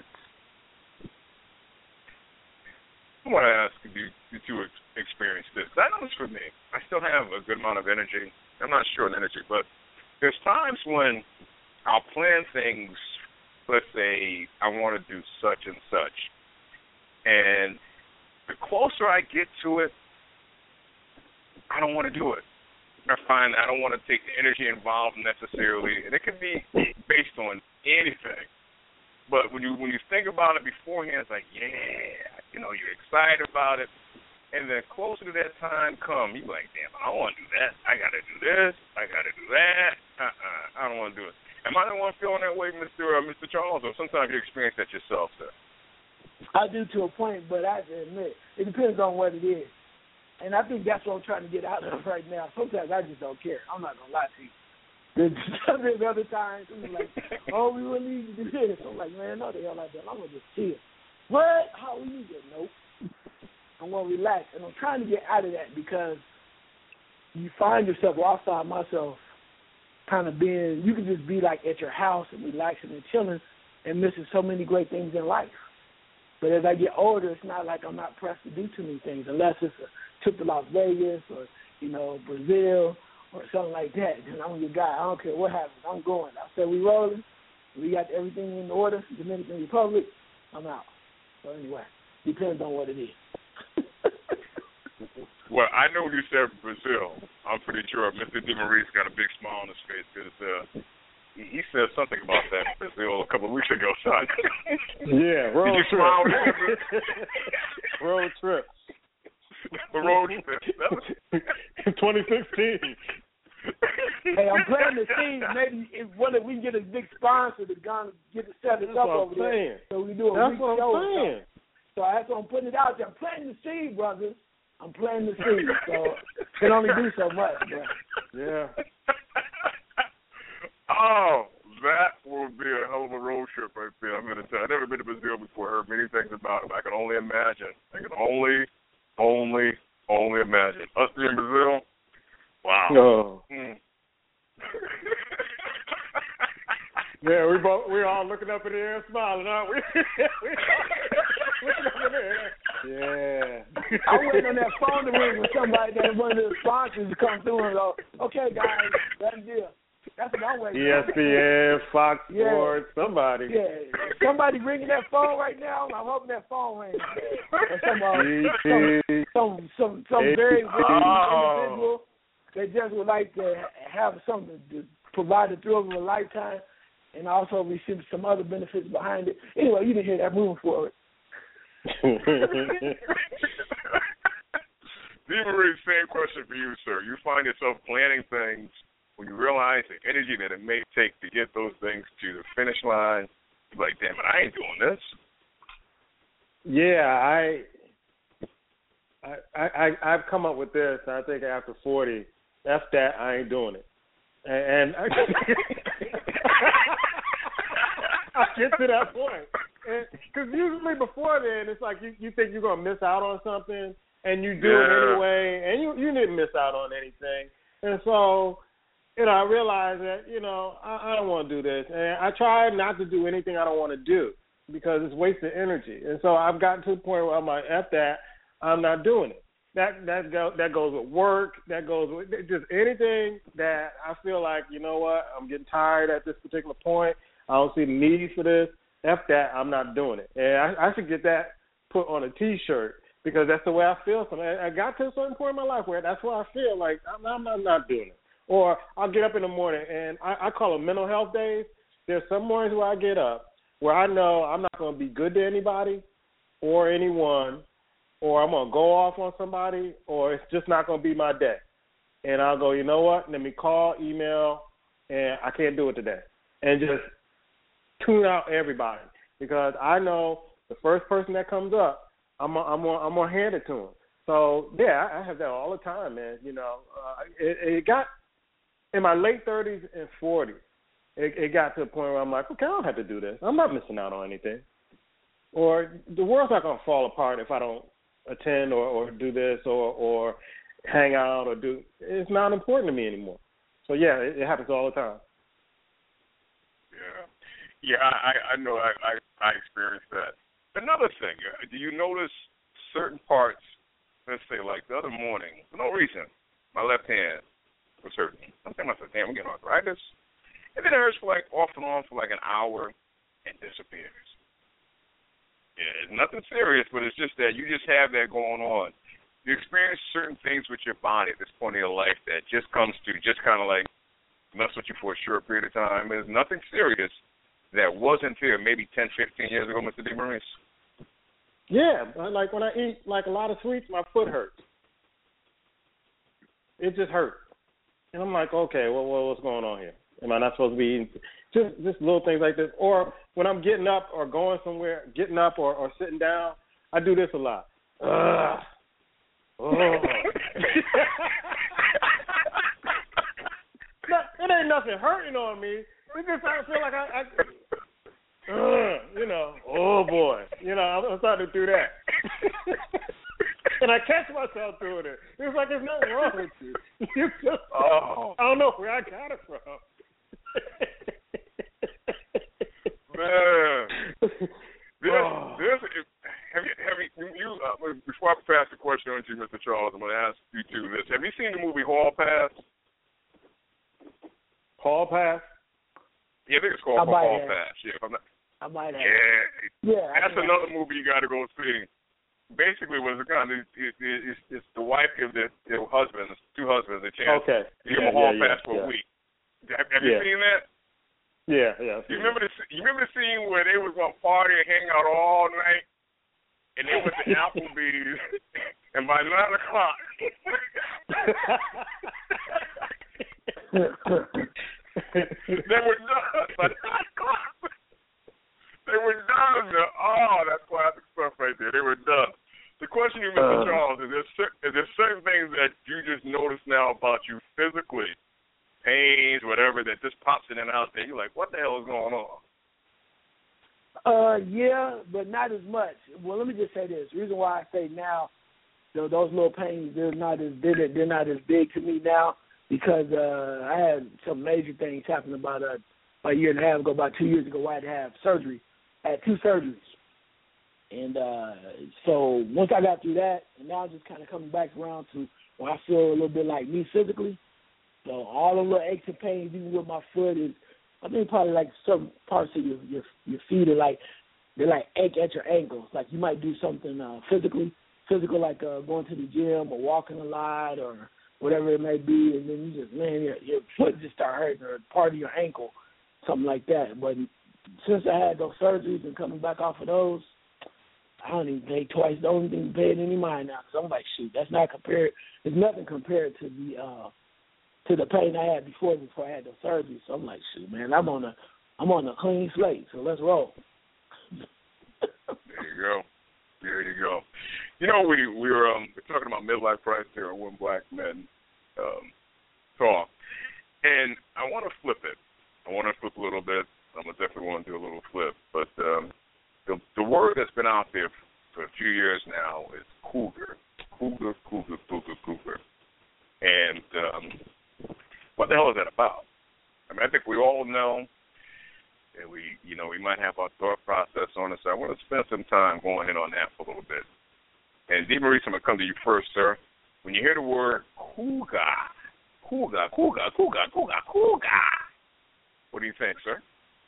I want to ask if you experience this. I know it's for me. I still have a good amount of energy. I'm not sure on energy, but there's times when I'll plan things, let's say I want to do such and such, and the closer I get to it, I don't want to do it. I find I don't want to take the energy involved necessarily, and it can be based on anything. But when you think about it beforehand, it's like, yeah, you know, you're excited about it, and then closer to that time come, you're like, damn, I don't want to do that. I got to do this. I got to do that. I don't want to do it. Am I the one feeling that way, Mr. Charles, or sometimes you experience that yourself, sir? I do to a point, but I have to admit, it depends on what it is. And I think that's what I'm trying to get out of right now. Sometimes I just don't care. I'm not going to lie to you. There's other times I'm like, oh, we really need to do this. I'm like, man, no the hell I don't. I'm going to just chill. What? How we need it? Nope. I'm going to relax. And I'm trying to get out of that because you find yourself, or I find myself kind of being, you can just be like at your house and relaxing and chilling and missing so many great things in life. But as I get older, it's not like I'm not pressed to do too many things unless it's a trip to Las Vegas or, you know, Brazil or something like that. Then I'm your guy. I don't care what happens. I'm going. I said we rolling. We got everything in order. Dominican Republic, I'm out. So anyway, depends on what it is. Well, I know when you said Brazil, I'm pretty sure Mr. DeMaurice got a big smile on his face because he said something about that in Brazil a couple of weeks ago, son. Yeah, road trip. Road trip. The road trip. 2016. Hey, I'm planting the seeds. Maybe if we can get a big sponsor to get it set us up over there. So we do a week show. So that's why I'm putting it out there. I'm planting the seed, brothers. I'm planting the seed. So can only do so much, bro. Yeah. Oh, that will be a hell of a road trip right there. I'm going to tell you. I've never been to Brazil before. I heard many things about it. I can only imagine. I can only imagine. Us in Brazil, wow. No. Yeah, we're all looking up in the air smiling, aren't we? Looking up in the air. Yeah. I waiting on that phone to ring with somebody that one of the sponsors to come through and go, okay, guys, that's the deal. That's what I'm waiting on. ESPN, Fox Sports, somebody. Yeah, somebody ringing that phone right now. I'm hoping that phone rings. Some very individual that just would like to have something to provide the thrill of a lifetime and also receive some other benefits behind it. Anyway, you didn't hear that. Moving forward. DeMaurice, same question for you, sir. You find yourself planning things when you realize the energy that it may take to get those things to the finish line. You're like, damn it, I ain't doing this. Yeah, I've come up with this. I think after 40, F that, I ain't doing it. And I get to that point. Because usually before then, it's like you think you're going to miss out on something, and you do it anyway, and you didn't miss out on anything. And so, I realized that, I don't want to do this. And I try not to do anything I don't want to do because it's wasted energy. And so I've gotten to the point where I'm like, F that, I'm not doing it. That goes with work. That goes with just anything that I feel like, you know what, I'm getting tired at this particular point. I don't see the need for this. F that, I'm not doing it. And I should get that put on a T-shirt because that's the way I feel. I got to a certain point in my life where that's where I feel like I'm not doing it. Or I'll get up in the morning, and I call them mental health days. There's some mornings where I get up where I know I'm not going to be good to anybody or anyone, or I'm going to go off on somebody, or it's just not going to be my day. And I'll go, you know what, let me call, email, and I can't do it today. And just tune out everybody because I know the first person that comes up, I'm gonna hand it to them. So, yeah, I have that all the time, man. It got in my late 30s and 40s, it got to a point where I'm like, okay, I don't have to do this. I'm not missing out on anything. Or the world's not going to fall apart if I don't attend or do this or hang out or do. It's not important to me anymore. So, yeah, it happens all the time. Yeah, I know I experienced that. Another thing, do you notice certain parts, let's say like the other morning, for no reason, my left hand was hurting. I'm thinking myself, damn, I'm getting arthritis. And then it hurts for like off and on for like an hour and disappears. Yeah, it's nothing serious, but it's just that you just have that going on. You experience certain things with your body at this point in your life that just comes to just kind of like mess with you for a short period of time. There's nothing serious that wasn't there maybe 10, 15 years ago, Mr. DeMaurice. Yeah, like when I eat like a lot of sweets, my foot hurts. It just hurts. And I'm like, okay, well, what's going on here? Am I not supposed to be eating? Just little things like this. Or when I'm getting up or going somewhere, getting up or sitting down, I do this a lot. Oh. It ain't nothing hurting on me. It just I feel like oh boy, I'm starting to do that. And I catch myself doing it. It's like there's nothing wrong with you. I don't know where I got it from. Man, before I pass the question on to you, Mr. Charles, I'm going to ask you two this. Have you seen the movie Hall Pass? Hall Pass? Yeah, I think it's called Hall Pass. Yeah, I might have. Yeah. That's another movie you got to go see. Basically, what it's kind of it's the wife gives their husbands, two husbands, a chance to give them a hall pass for a week. Have you seen that? Yeah. You remember the scene where they was gonna party and hang out all night, and they went to Applebee's, and by 9 o'clock. They were done by 9 o'clock. They were done. Oh, that's classic stuff right there. They were done. The question to you, Mr. Charles, is there certain things that you just notice now about you physically, pains, whatever, that just pops in and out there? You're like, what the hell is going on? Yeah, but not as much. Well, let me just say this. The reason why I say now, those little pains, they're not as big to me now because I had some major things happen about a year and a half ago, about 2 years ago. I had to have surgery. I had 2 surgeries. And so once I got through that, and now I'm just kind of coming back around to where I feel a little bit like me physically. So all the little aches and pains, even with my foot, is I think probably like certain parts of your feet are like they like ache at your ankles. Like you might do something physical like going to the gym or walking a lot or whatever it may be, and then you just your foot just start hurting or part of your ankle, something like that. But since I had those surgeries and coming back off of those, I don't even pay twice. Don't even pay it any mind now. So I'm like, shoot, that's not compared. There's nothing compared to the pain I had before I had those surgeries. So I'm like, shoot, man, I'm on a clean slate. So let's roll. There you go. You know, we're talking about midlife crisis here on When Black Men Talk, and I want to flip it. I want to flip a little bit. I'm going to definitely want to do a little flip. But the word that's been out there for a few years now is cougar. Cougar. And what the hell is that about? I mean, I think we all know, and we might have our thought process on it. So I want to spend some time going in on that for a little bit. And DeMaurice, I'm going to come to you first, sir. When you hear the word cougar, what do you think, sir?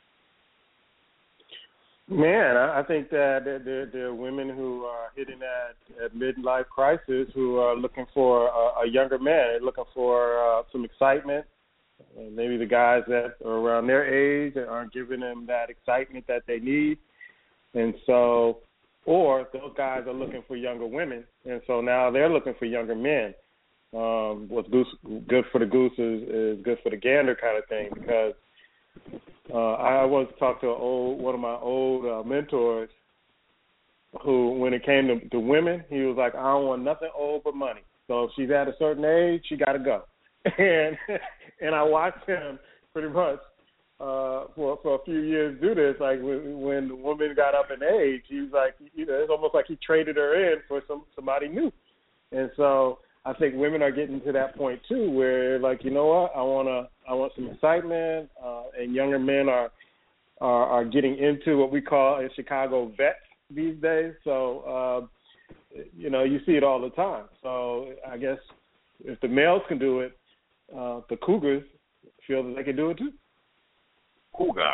Man, I think that there are women who are hitting that midlife crisis who are looking for a younger man. They're looking for some excitement. And maybe the guys that are around their age aren't giving them that excitement that they need. And so, or those guys are looking for younger women. And so now they're looking for younger men. What's good for the goose is good for the gander kind of thing, because I once talked to one of my old mentors who, when it came to women, he was like, I don't want nothing old but money. So if she's at a certain age, she got to go. And I watched him pretty much for a few years do this. Like when the woman got up in age, he was like, it's almost like he traded her in for somebody new. And so I think women are getting to that point too, where like, you know what, I want some excitement, and younger men are getting into what we call in Chicago vets these days. So you see it all the time. So I guess if the males can do it, the cougars feel that they can do it too. Cougar.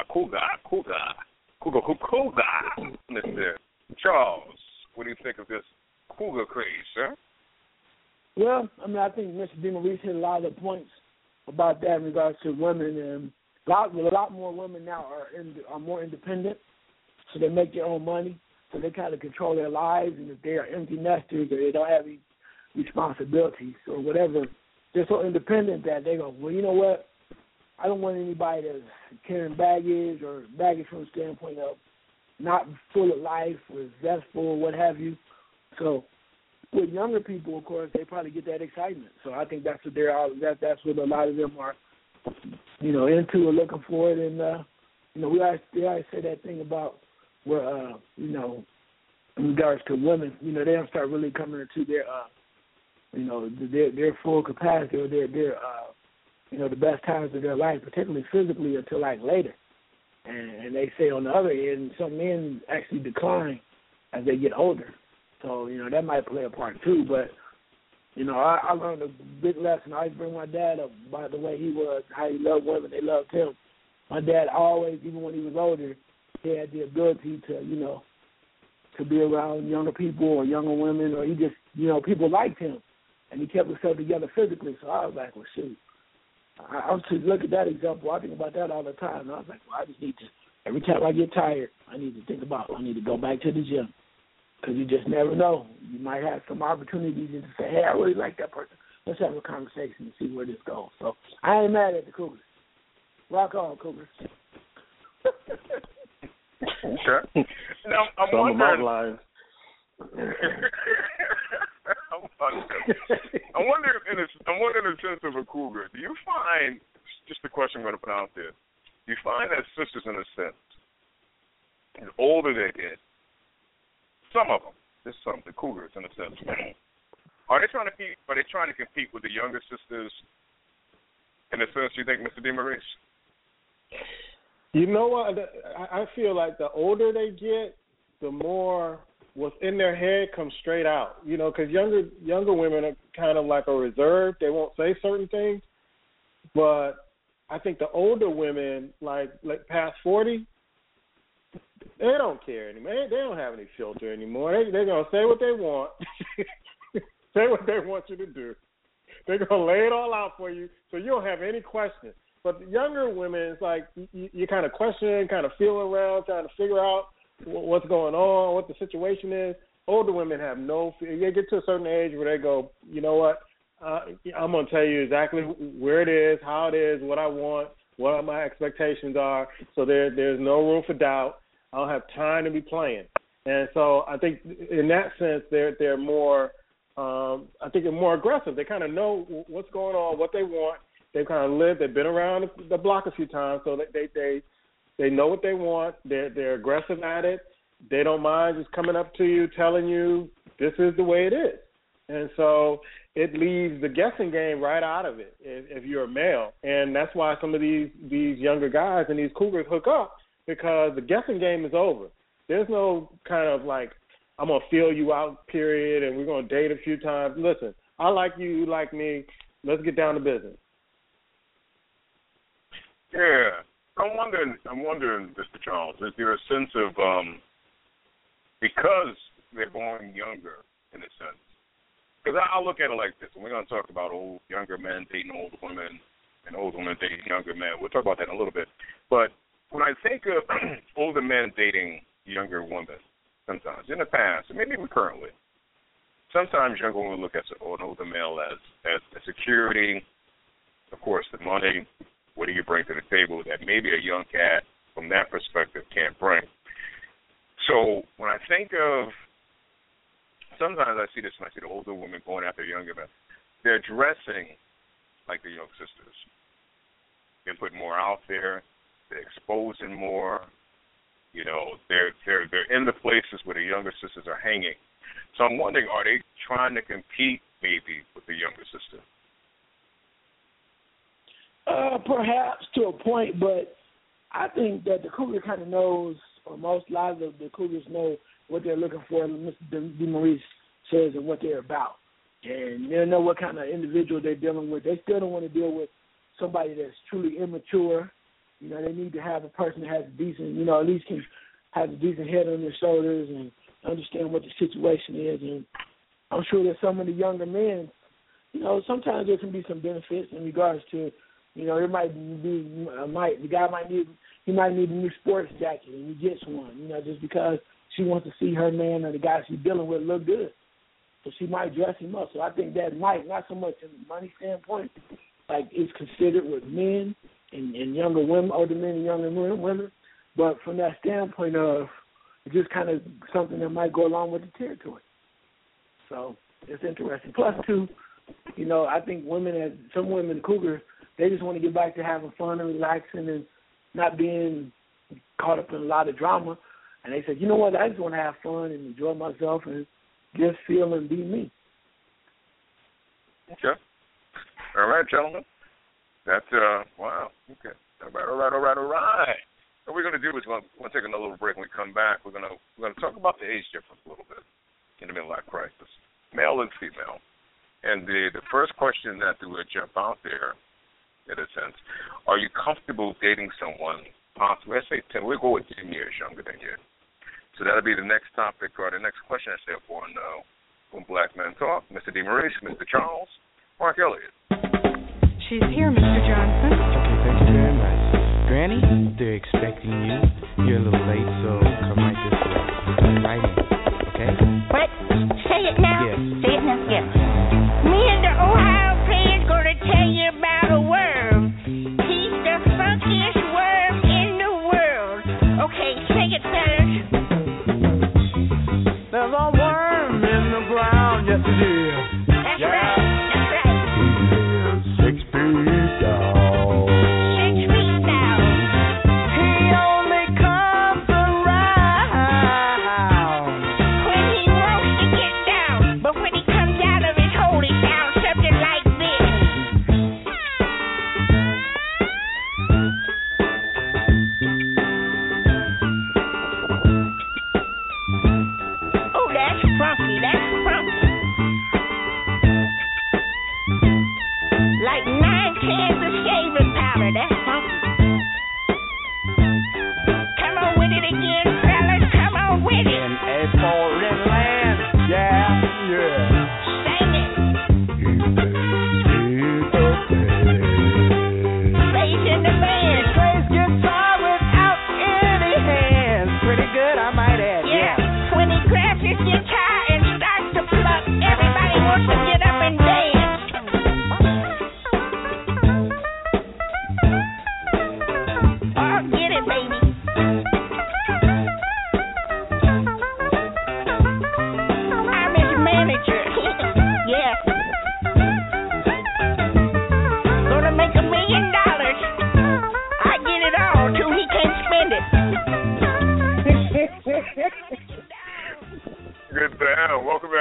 Mr. Charles, what do you think of this cougar craze, sir? Well, I mean, I think Mr. DeMaurice hit a lot of the points about that in regards to women, and a lot more women now are more independent, so they make their own money, so they kind of control their lives, and if they are empty nesters or they don't have any responsibilities or whatever, they're so independent that they go, well, you know what, I don't want anybody that's carrying baggage from the standpoint of not full of life or zestful or what have you. So with younger people, of course, they probably get that excitement. So I think that's what that's what a lot of them are, into or looking for it. And we always say that thing about where in regards to women, they don't start really coming into their their full capacity or their the best times of their life, particularly physically, until like later. And they say on the other end, some men actually decline as they get older. So, that might play a part too. But, I learned a big lesson. I always bring my dad up by the way he was, how he loved women, they loved him. My dad always, even when he was older, he had the ability to, to be around younger people or younger women, or he just, people liked him. And he kept himself together physically. So I was like, well, shoot. I was to look at that example. I think about that all the time. And I was like, well, I just need to, every time I get tired, I need to go back to the gym. Because you just never know. You might have some opportunities to say, hey, I really like that person. Let's have a conversation and see where this goes. So I ain't mad at the Cougars. Rock on, Cougars. Sure. Now, I'm wondering in the sense of a cougar, do you find, just the question I'm going to put out there, do you find that sisters, in a sense, the older they get, some of them, the cougars, in a sense, are they trying to compete with the younger sisters, in a sense, you think, Mr. DeMaurice? You know what? I feel like the older they get, the more what's in their head comes straight out. Because younger women are kind of like a reserve. They won't say certain things. But I think the older women, like past 40, they don't care anymore. They don't have any filter anymore. They're going to say what they want, say what they want you to do. They're going to lay it all out for you so you don't have any questions. But the younger women, it's like you kind of questioning, kind of feeling around, trying to figure out what's going on, what the situation is. Older women have no fear. They get to a certain age where they go, you know what, I'm going to tell you exactly where it is, how it is, what I want, what my expectations are. So there's no room for doubt. I don't have time to be playing. And so I think in that sense they're more I think they're more aggressive. They kind of know what's going on, what they want. They've kind of lived. They've been around the block a few times, so they They know what they want. They're aggressive at it. They don't mind just coming up to you, telling you this is the way it is. And so it leaves the guessing game right out of it if you're a male. And that's why some of these younger guys and these cougars hook up, because the guessing game is over. There's no kind of like, I'm going to feel you out period and we're going to date a few times. Listen, I like you, you like me. Let's get down to business. Yeah. I'm wondering, Mr. Charles, is there a sense of, because they're born younger in a sense, because I'll look at it like this, and we're going to talk about younger men dating older women and older women dating younger men. We'll talk about that in a little bit. But when I think of older men dating younger women, sometimes, in the past, and maybe even currently, sometimes younger women look at an older male as the security, of course, the money, what do you bring to the table that maybe a young cat from that perspective can't bring. So when I think of, sometimes I see this when I see the older women going after younger men. They're dressing like the young sisters. They're putting more out there. They're exposing more. You know, they're in the places where the younger sisters are hanging. So I'm wondering, are they trying to compete maybe with the younger sister? Perhaps to a point, but I think that the cougar kind of knows, or a lot of the cougars know what they're looking for, Mr. DeMaurice says, and what they're about. And they know what kind of individual they're dealing with. They still don't want to deal with somebody that's truly immature. You know, they need to have a person that has a decent, you know, at least can have a decent head on their shoulders and understand what the situation is. And I'm sure that some of the younger men, you know, sometimes there can be some benefits in regards to, you know, there might be, the guy might need a new sports jacket and he gets one, you know, just because she wants to see her man or the guy she's dealing with look good. So she might dress him up. So I think that might, not so much in the money standpoint, like it's considered with men and younger women, older men and younger women, but from that standpoint of it's just kind of something that might go along with the territory. So it's interesting. Plus, too, you know, I think some women, cougars, they just want to get back to having fun and relaxing and not being caught up in a lot of drama. And they said, you know what, I just want to have fun and enjoy myself and just feel and be me. Okay. All right, gentlemen. That's, wow. Okay. All right. What we're going to do is we're going to take another little break. When we come back, we're going to talk about the age difference a little bit in the midlife crisis, male and female. And the first question that would jump out there, in a sense, are you comfortable dating someone possibly, let's say 10, we'll go with 10 years younger than you. So that'll be the next topic or the next question I say for from Black Men Talk. Mr. DeMaurice, Mr. Charles, Mark Elliott. She's here, Mr. Johnson. Okay, thank you very much. Granny, they're expecting you. You're a little late, so come right this way. Come right in, okay? What? Say it now? Yes. Say it now? Yes. Me and the Ohio player's going to tell you about a worm. He's the funkiest worm in the world. Okay, sing it, fellas. There's a worm in the ground, yes it is. That's right. That's right. He is 6 feet down. 6 feet down. He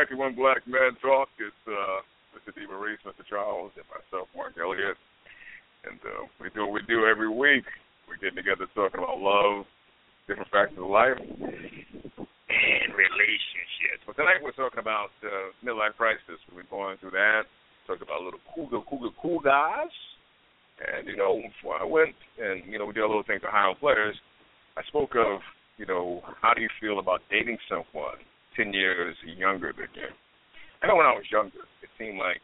back to When Black Men Talk. It's Mr. D. Maurice, Mr. Charles, and myself, Mark Elliott. And we do what we do every week. We're getting together talking about love, different factors of life, and relationships. But tonight we're talking about midlife crisis. We're going through that. Talking about a little cool guys. And, you know, before I went and, you know, we did a little thing to higher players, I spoke of, you know, how do you feel about dating someone 10 years younger than you? I know when I was younger, it seemed like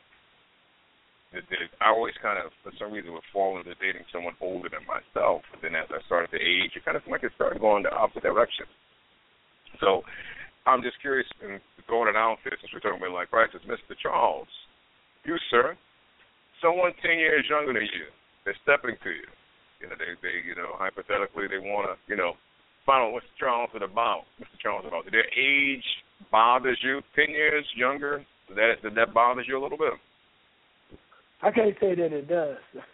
I always kind of, for some reason, would fall into dating someone older than myself. But then as I started to age, it kind of seemed like it started going the opposite direction. So I'm just curious, and going around this, since we're talking about like crisis, Mr. Charles, you, sir, someone 10 years younger than you, they're stepping to you. You know, they you know, hypothetically, they want to, you know, find out what's Charles about. Mr. Charles about. Did their age bothers you? 10 years younger, that bothers you a little bit? I can't say that it does.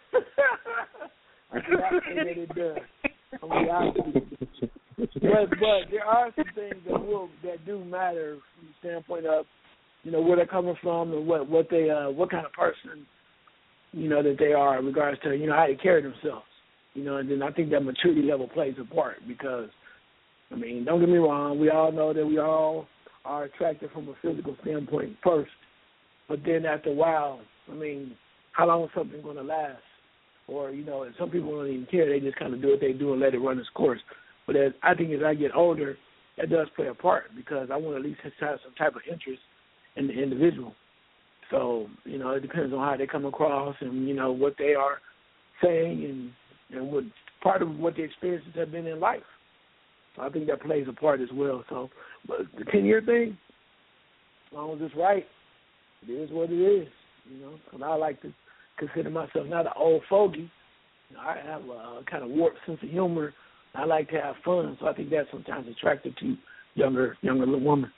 I cannot say that it does. I'm gonna be honest with you. But there are some things that do matter from the standpoint of, you know, where they're coming from and what kind of person, you know, that they are in regards to, you know, how they carry themselves. You know, and then I think that maturity level plays a part because, I mean, don't get me wrong, we all know that we all are attracted from a physical standpoint first. But then after a while, I mean, how long is something going to last? Or, you know, some people don't even care. They just kind of do what they do and let it run its course. But I think as I get older, that does play a part because I want to at least have some type of interest in the individual. So, you know, it depends on how they come across and, you know, what they are saying and what part of what the experiences have been in life. So I think that plays a part as well. So, but the 10-year thing, as long as it's right, it is what it is, you know, because I like to consider myself not an old fogey. You know, I have a kind of warped sense of humor. I like to have fun, so I think that's sometimes attractive to younger little women.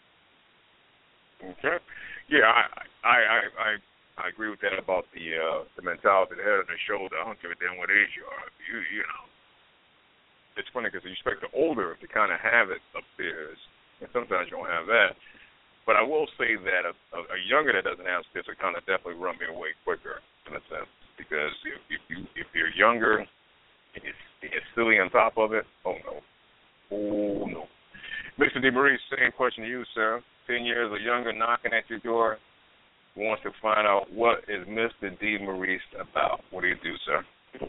Okay. Yeah, I agree with that about the mentality, the head on the shoulder. I don't give a damn what age you are. You know, it's funny because you expect the older to kind of have it up there, and sometimes you don't have that. But I will say that a younger that doesn't have this will kind of definitely run me away quicker in a sense because if you're younger and you're silly on top of it, oh no. Mr. DeMaurice, same question to you, sir. 10 years or younger knocking at your door, wants to find out what is Mr. DeMaurice about. What do you do, sir?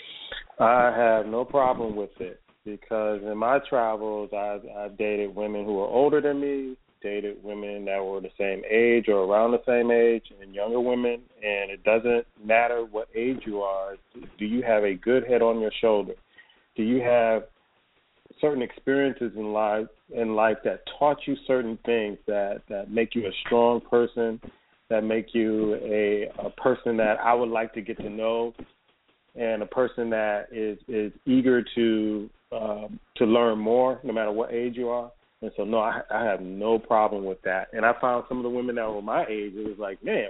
I have no problem with it because in my travels, I've dated women who are older than me, dated women that were the same age or around the same age, and younger women, and it doesn't matter what age you are. Do you have a good head on your shoulder? Do you have certain experiences in life that taught you certain things that make you a strong person, that make you a person that I would like to get to know, and a person that is eager to learn more, no matter what age you are. And so, no, I have no problem with that. And I found some of the women that were my age, it was like, man,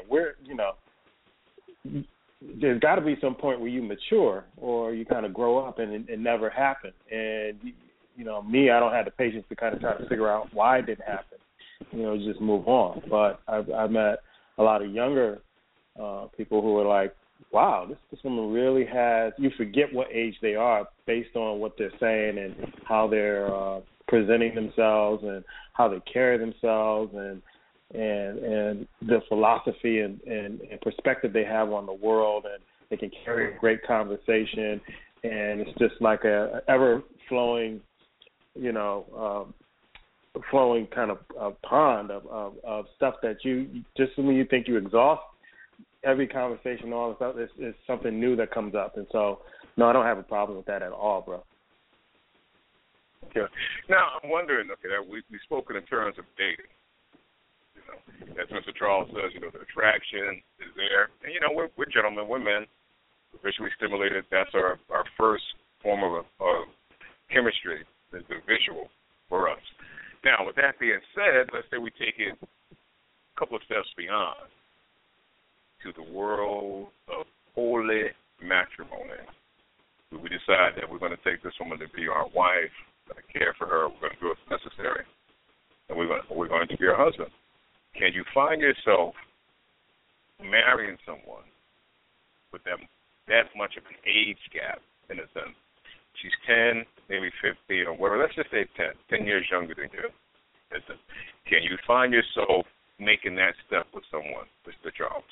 there's got to be some point where you mature or you kind of grow up and it never happened. And, you know, me, I don't have the patience to kind of try to figure out why it didn't happen. You know, just move on. But I've met a lot of younger people who are like, wow, this woman really has, you forget what age they are based on what they're saying and how they're presenting themselves and how they carry themselves and the philosophy and perspective they have on the world, and they can carry a great conversation, and it's just like a ever-flowing, you know, flowing kind of pond of stuff that you, just when you think you exhaust every conversation, all the stuff, is something new that comes up. And so, no, I don't have a problem with that at all, bro. Okay. Now, I'm wondering, we've spoken in terms of dating. You know, as Mr. Charles says, you know, the attraction is there. And, you know, we're gentlemen, we're men, visually stimulated. That's our first form of chemistry, is the visual for us. Now, with that being said, let's say we take it a couple of steps beyond to the world of holy matrimony. We decide that we're going to take this woman to be our wife, care for her, we're going to do what's necessary, and we're going to be her husband. can you find yourself marrying someone with that much of an age gap, in a sense? She's 10, maybe 15, or whatever. Let's just say 10 years younger than you. Listen, can you find yourself making that step with someone, Mr. Charles?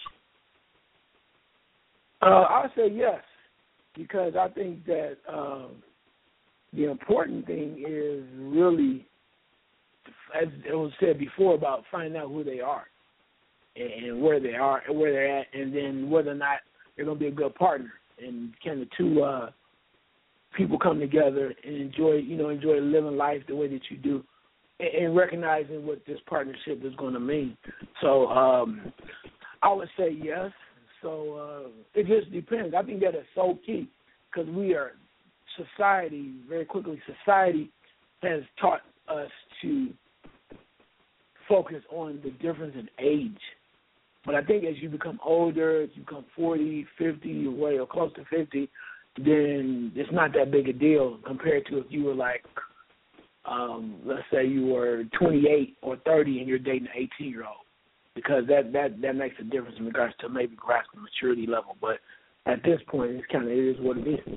I'll say yes, because I think that the important thing is really, as it was said before, about finding out who they are and where they are and where they're at, and then whether or not they're going to be a good partner, and can the two people come together and enjoy living life the way that you do, and recognizing what this partnership is going to mean. So I would say yes. So it just depends. I think that is so key, because society has taught us to focus on the difference in age. But I think as you become older, as you become 40, 50, or close to 50, then it's not that big a deal compared to if you were like, let's say you were 28 or 30 and you're dating an 18-year-old, because that makes a difference in regards to maybe grasping maturity level. But at this point, it is what it is.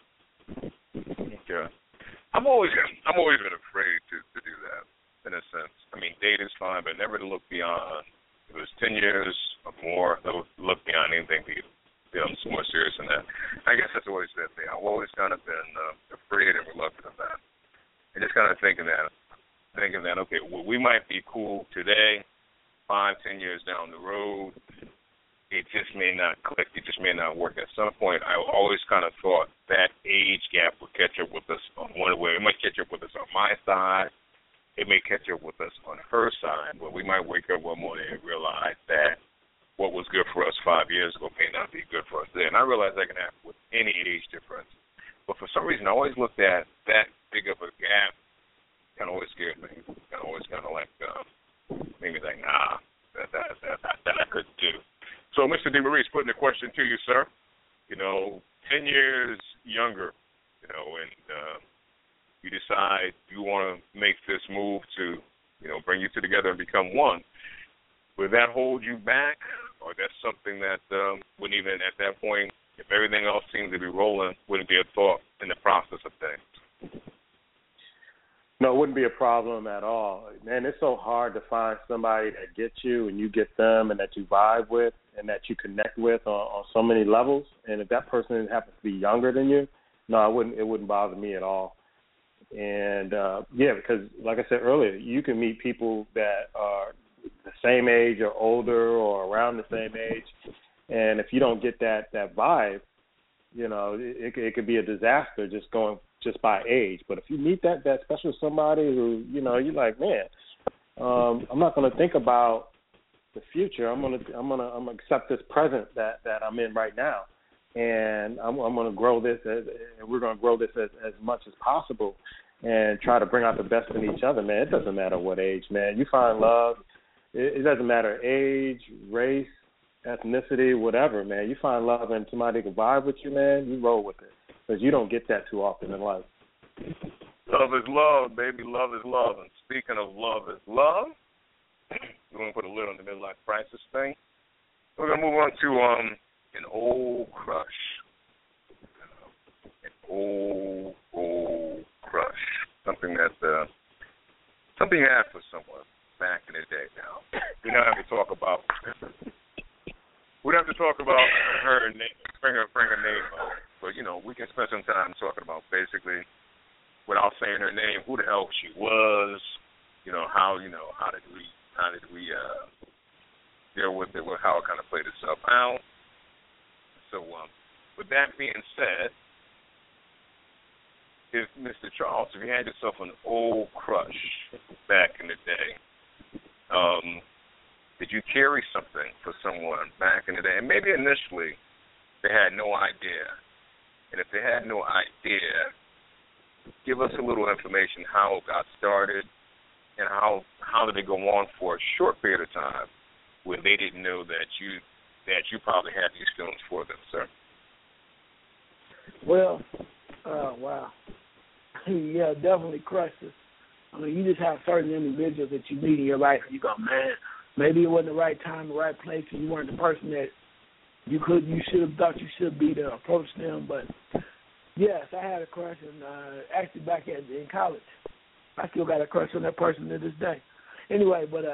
Okay. I'm always been afraid to do that, in a sense. I mean, dating's fine, but never to look beyond. If it was 10 years or more, to look beyond anything to become more serious than that. I guess that's always been me. I've always kind of been afraid and reluctant of that. And just kind of thinking that, okay, well, we might be cool today, 5-10 years down the road, it just may not click. It just may not work. At some point, I always kind of thought that age gap would catch up with us on one way. It might catch up with us on my side. It may catch up with us on her side, but we might wake up one morning and realize that what was good for us 5 years ago may not be good for us then. I realize that can happen with any age difference. But for some reason, I always looked at that big of a gap, kind of always scared me. Kind of always kind of like, made me think, nah, that I couldn't do. So, Mr. DeMaurice, putting the question to you, sir. 10 years younger, and you decide you want to make this move to, bring you two together and become one. Would that hold you back, or that's something that wouldn't even, at that point, if everything else seems to be rolling, wouldn't be a thought in the process of things? No, it wouldn't be a problem at all. Man, it's so hard to find somebody that gets you and you get them and that you vibe with and that you connect with on so many levels. And if that person happens to be younger than you, no, it wouldn't bother me at all. And, because like I said earlier, you can meet people that are the same age or older or around the same age. And if you don't get that vibe, it could be a disaster just by age. But if you meet that special somebody who, you're like, man, I'm not going to think about the future. I'm gonna accept this present that I'm in right now, and I'm going to grow this, and we're going to grow this as much as possible, and try to bring out the best in each other. Man, it doesn't matter what age, man. You find love. It doesn't matter age, race, ethnicity, whatever, man. You find love and somebody can vibe with you, man, you roll with it. Because you don't get that too often in life. Love is love, baby. Love is love. And speaking of love is love, we're going to put a lid on the midlife crisis thing. We're going to move on to an old crush. An old crush. Something something you had for someone back in the day now. We don't have to talk about her name, bring her name up. But, we can spend some time talking about basically, without saying her name, who the hell she was, how did we deal with it, how it kind of played itself out. So, with that being said, if Mr. Charles, if you had yourself an old crush back in the day, did you carry something for someone back in the day? And maybe initially they had no idea. And if they had no idea, give us a little information how it got started and how did they go on for a short period of time where they didn't know that you probably had these feelings for them, sir. Well, wow. Yeah, definitely crushes. I mean, you just have certain individuals that you meet in your life and you go, man, maybe it wasn't the right time, the right place, and you weren't the person that you should have thought you should be to approach them. But yes, I had a crush, and actually back in college, I still got a crush on that person to this day. Anyway, but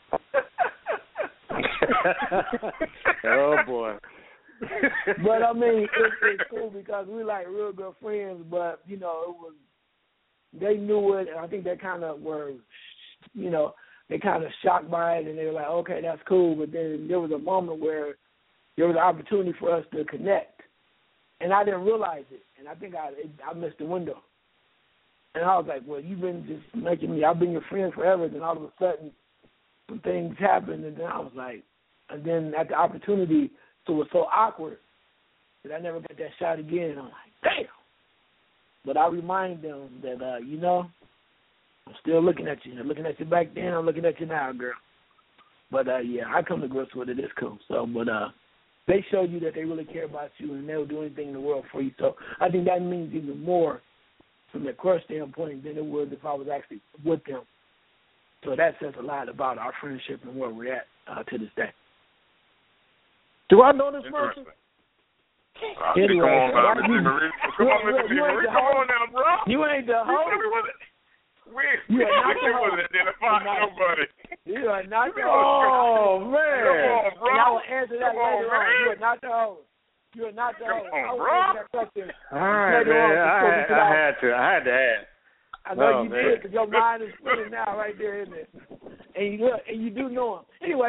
oh boy. But I mean, it's cool because we like real good friends. But you know, they knew it, and I think they kind of were, you know, they kind of shocked by it, and they were like, okay, that's cool. But then there was a moment where there was an opportunity for us to connect, and I didn't realize it, and I think I missed the window. And I was like, well, you've been just making me, I've been your friend forever. Then all of a sudden, some things happened, and then I was like, and then at the opportunity, so it was so awkward that I never got that shot again. I'm like, damn. But I remind them that, you know, I'm still looking at you. I'm looking at you back then. I'm looking at you now, girl. But, yeah, I come to grips with it. It's cool. So, but they showed you that they really care about you and they'll do anything in the world for you. So I think that means even more from the crush standpoint than it would if I was actually with them. So that says a lot about our friendship and where we're at to this day. Do I know this person? Anyway, come on now, Mr. Marie. Come on, Mr. Marie. Come on now, bro. You ain't the host. We wasn't identifying nobody. You are not the host. Oh, man. Come on, bro. And I will answer that later on. Man. You are not the host. You are not the host. Come on, I will bro. answer that question All right, later man. on. I had to ask. I know you man. did because your mind is spinning now right there, isn't it? And you look, and you do know him. Anyway,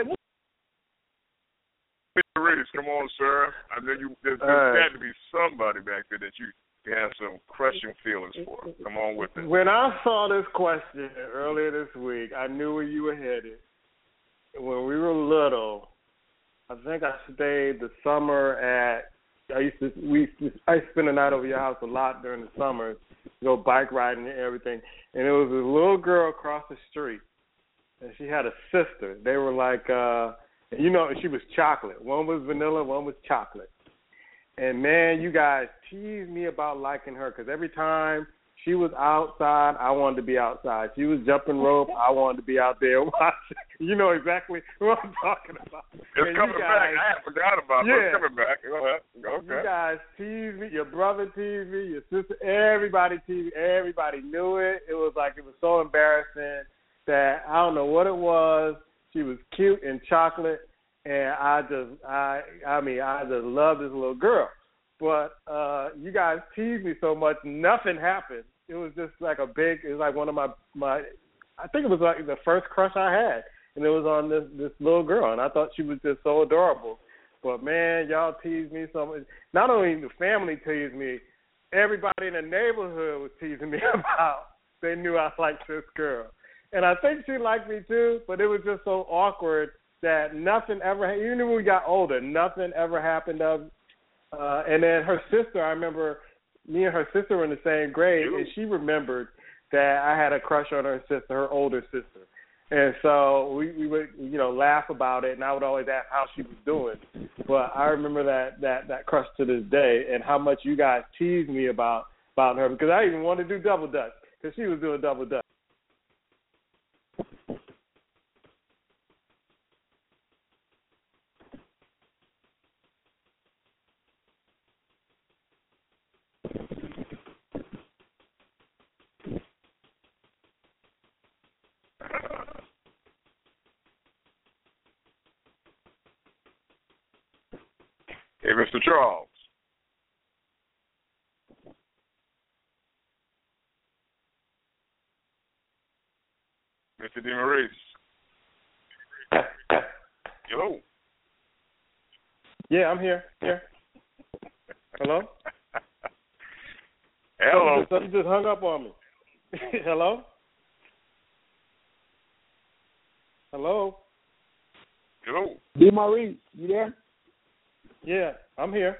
Mr. Reese, come on, sir. I know there had to be somebody back there that you have some crushing feelings for. Come on with it. When I saw this question earlier this week, I knew where you were headed. When we were little, I think I stayed the summer at. I used to spend the night over your house a lot during the summers, go bike riding and everything. And it was a little girl across the street, and she had a sister. They were like, you know, she was chocolate. One was vanilla, one was chocolate. And man, you guys teased me about liking her because every time she was outside, I wanted to be outside. She was jumping rope, I wanted to be out there watching. You know exactly what I'm talking about. It's coming back. I had forgot about it. It's coming back. Go ahead. Okay. You guys teased me. Your brother teased me. Your sister. Everybody teased me. Everybody knew it. It was so embarrassing that I don't know what it was. She was cute and chocolate, and I just love this little girl. But you guys teased me so much, nothing happened. It was just like it was like one of my I think it was like the first crush I had, and it was on this little girl, and I thought she was just so adorable. But man, y'all teased me so much. Not only the family teased me, everybody in the neighborhood was teasing me about. They knew I liked this girl, and I think she liked me too. But it was just so awkward that nothing ever. Even when we got older, nothing ever happened of. And then her sister, I remember me and her sister were in the same grade, and she remembered that I had a crush on her sister, her older sister. And so we would, laugh about it, and I would always ask how she was doing. But I remember that crush to this day and how much you guys teased me about her because I even wanted to do double dutch because she was doing double dutch. Hey, Mr. Charles. Mr. DeMaurice. Hello. Yeah, I'm here. Hello? Hello. You just hung up on me. Hello? Hello? Hello. DeMaurice, you there? Yeah, I'm here.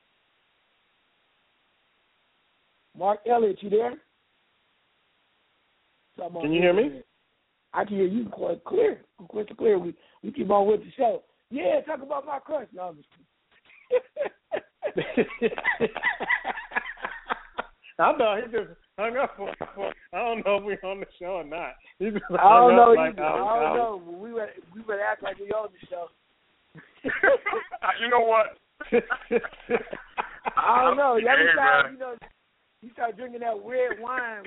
Mark Elliott, you there? Can you hear me? I can hear you quite clear. Crystal clear. We keep on with the show. Yeah, talk about my crush. No, I'm just kidding. I thought he just hung up. I don't know if we're on the show or not. I don't know. Like, I don't know. We would act like we on the show. You know what? I don't know. Every time, you start drinking that red wine.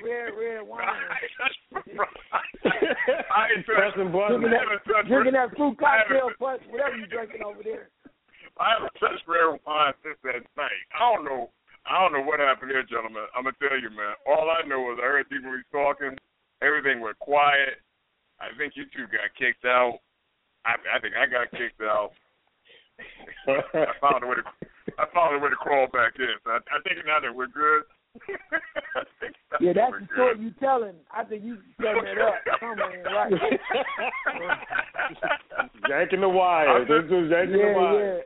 Drinking that fruit cocktail punch, whatever you're drinking over there. I haven't touched red wine since that night. I don't know what happened here, gentlemen. I'm going to tell you, man. All I know is I heard people talking. Everything went quiet. I think you two got kicked out. I think I got kicked out. I found a way to crawl back in. So I think now that we're good. Yeah, that's the story you telling. I think you setting it up. Somewhere, right? Yanking the wire. This is yanking the wire.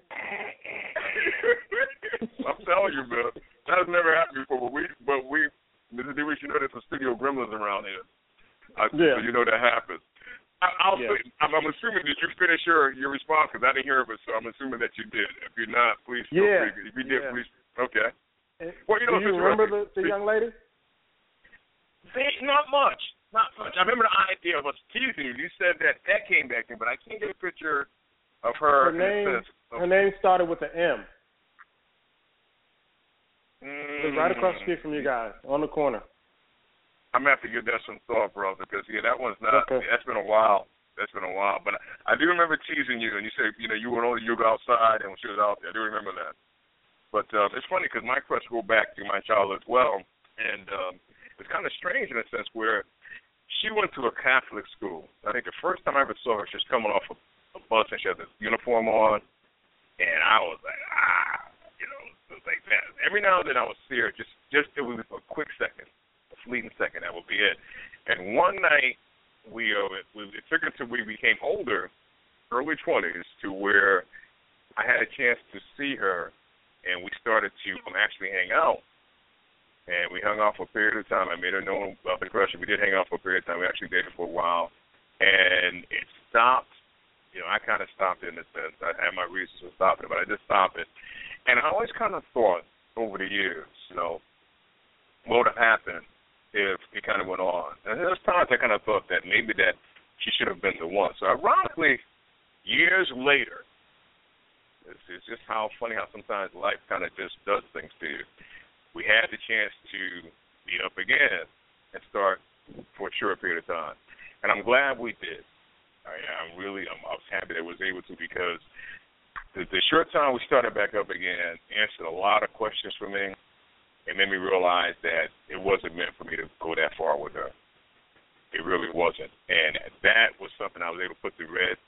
Yeah. I'm telling you, man. That's never happened before. But we, Mr. Dewey, you know there's some studio gremlins around here. So you know that happens. I'm assuming that you finished your response because I didn't hear it, so I'm assuming that you did. If you're not, please feel free. If you did, please. Okay. Well, do you remember the young lady? Not much. I remember the idea of us teasing you. You said that came back in, but I can't get a picture of her. Her name started with an M. It was right across the street from you guys, on the corner. I'm going to have to give that some thought, brother, because, that one's not, that's been a while. But I do remember teasing you, and you said, you would go outside, and when she was out there, I do remember that. But it's funny because my questions go back to my childhood as well, and it's kind of strange in a sense where she went to a Catholic school. I think the first time I ever saw her, she was coming off a bus, and she had this uniform on, and I was like, it was like that. Every now and then I would see her, just it was a quick second. Fleeting second, that would be it. And one night, it took until we became older, early 20s, to where I had a chance to see her, and we started to actually hang out. And we hung out for a period of time. I made her know about the crush. We did hang out for a period of time. We actually dated for a while. And it stopped. I kind of stopped it in a sense. I had my reasons for stopping it, but I just stopped it. And I always kind of thought over the years, what would have happened if it kind of went on. And there was times I kind of thought that maybe that she should have been the one. So ironically, years later, it's just how funny how sometimes life kind of just does things to you. We had the chance to meet up again and start for a short period of time. And I'm glad we did. I was happy that I was able to because the short time we started back up again answered a lot of questions for me. It made me realize that it wasn't meant for me to go that far with her. It really wasn't. And that was something I was able to put to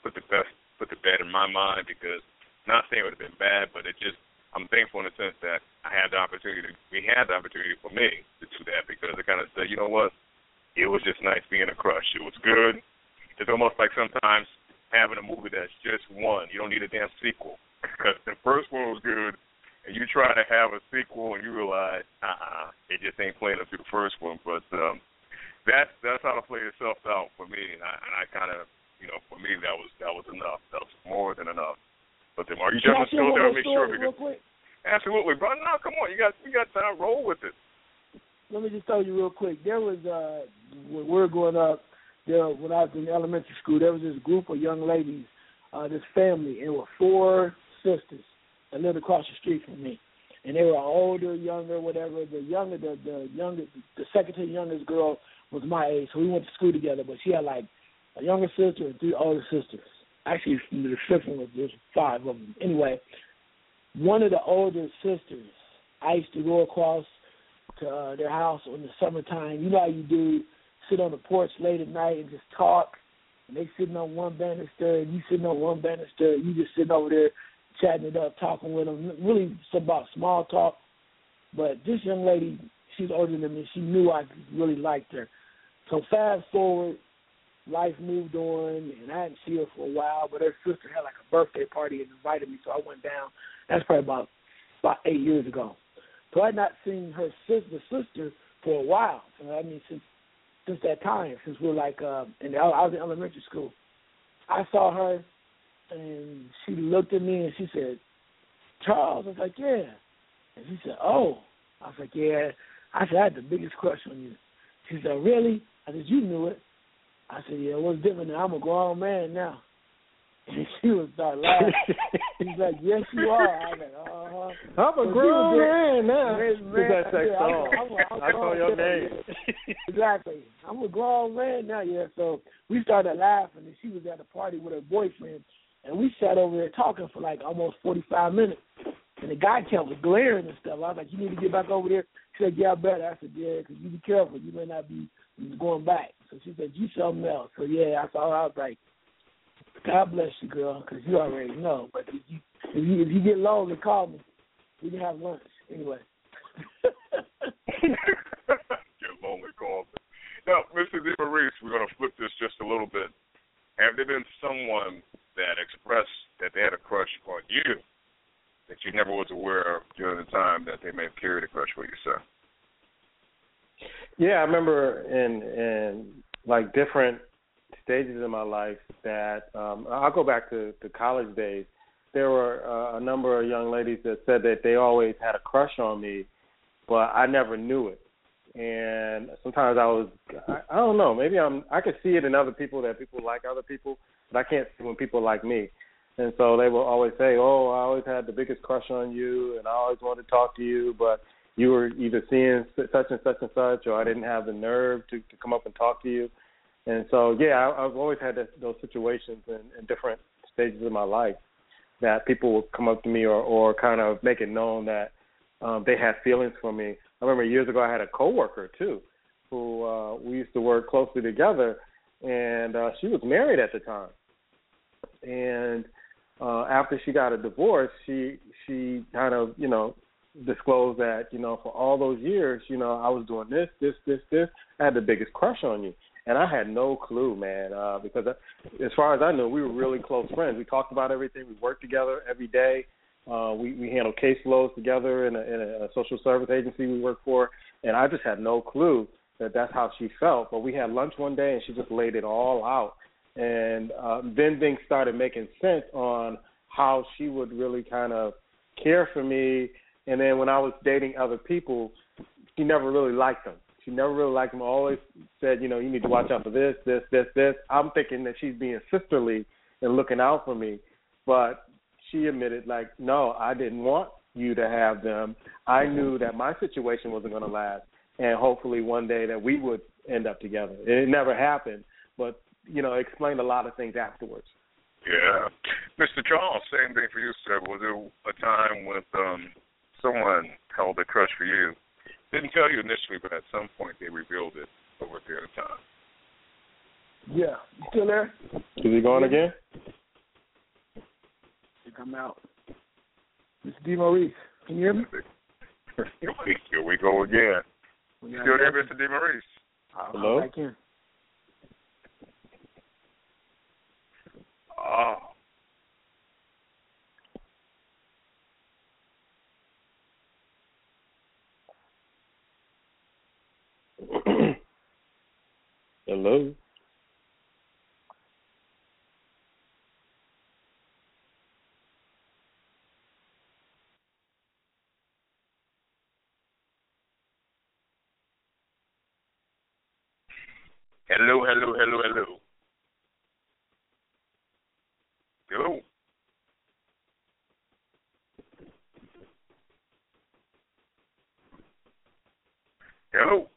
bed in my mind because not saying it would have been bad, but I'm thankful in the sense that we had the opportunity for me to do that because it kind of said, you know what, it was just nice being a crush. It was good. It's almost like sometimes having a movie that's just one. You don't need a damn sequel because the first one was good. And you try to have a sequel, and you realize, it just ain't playing up to the first one. But that's how it played itself out for me. And I kind of, for me, that was enough. That was more than enough. But are you just still there to make sure? Absolutely, bro. No, come on. We got time. Roll with it. Let me just tell you real quick. There was when we were growing up, when I was in elementary school, there was this group of young ladies, this family, and it were 4 sisters. That lived across the street from me, and they were older, younger, whatever. The second to the youngest girl was my age, so we went to school together. But she had like a younger sister and 3 older sisters. Actually, the description was there's 5 of them. Anyway, one of the older sisters, I used to go across to their house in the summertime. You know how you do, sit on the porch late at night and just talk. And they sitting on one banister, and you sitting on one banister, and you just sitting over there chatting it up, talking with them. Really, it's about small talk. But this young lady, she's older than me. She knew I really liked her. So fast forward, life moved on, and I hadn't seen her for a while. But her sister had like a birthday party and invited me, so I went down. That's probably about 8 years ago. So I had not seen her sister for a while. I mean, since that time, since we were like, I was in elementary school. I saw her, and she looked at me, and she said, "Charles." I was like, "Yeah." And she said, "Oh." I was like, "Yeah, I said, I had the biggest crush on you. She said, really? I said, you knew it. I said, yeah, what's different now? I'm a grown man now. And she would start laughing. She's like, yes, you are. I was like, uh-huh. I'm a grown man now. It's that sex song. I call your name. Exactly. I'm a grown man now, yeah. So we started laughing, and she was at a party with her boyfriend, and we sat over there talking for like almost 45 minutes. And the guy kept glaring and stuff. I was like, you need to get back over there. She said, yeah, I better. I said, yeah, because you be careful. You may not be going back. So she said, you something else. So, yeah, I saw her. I was like, God bless you, girl, because you already know. But if you get lonely, call me. We can have lunch. Anyway. Get lonely, call me. Now, Mr. DeMaurice, we're going to flip this just a little bit. Have there been someone that expressed that they had a crush on you that you never was aware of during the time that they may have carried a crush for you, sir? Yeah, I remember in like different stages of my life that I'll go back to the college days. There were a number of young ladies that said that they always had a crush on me, but I never knew it. And sometimes I don't know, maybe I could see it in other people that people like other people, but I can't see when people like me. And so they will always say, oh, I always had the biggest crush on you, and I always wanted to talk to you, but you were either seeing such and such and such, or I didn't have the nerve to come up and talk to you. And so, yeah, I've always had those situations in different stages of my life that people would come up to me or kind of make it known that they had feelings for me. I remember years ago I had a coworker, too, who we used to work closely together, and she was married at the time. And after she got a divorce, she kind of, disclosed that, for all those years, I was doing this. I had the biggest crush on you. And I had no clue, man, because as far as I knew, we were really close friends. We talked about everything. We worked together every day. We handled caseloads together in a social service agency we worked for. And I just had no clue that that's how she felt. But we had lunch one day, and she just laid it all out. And then things started making sense on how she would really kind of care for me. And then when I was dating other people, she never really liked them. She never really liked them. Always said, you need to watch out for this. I'm thinking that she's being sisterly and looking out for me. But she admitted, like, no, I didn't want you to have them. I knew that my situation wasn't going to last. And hopefully one day that we would end up together. It never happened. But, explained a lot of things afterwards. Yeah. Mr. Charles, same thing for you, sir. Was there a time when someone held a crush for you? Didn't tell you initially, but at some point they revealed it over a period of time. Yeah. You still there? Is he going again? I think I'm out. Mr. DeMaurice, can you hear me? Here we go again. You still there, Mr. DeMaurice? Hello? I can. Oh. Hello? Hello. Hello. Hello.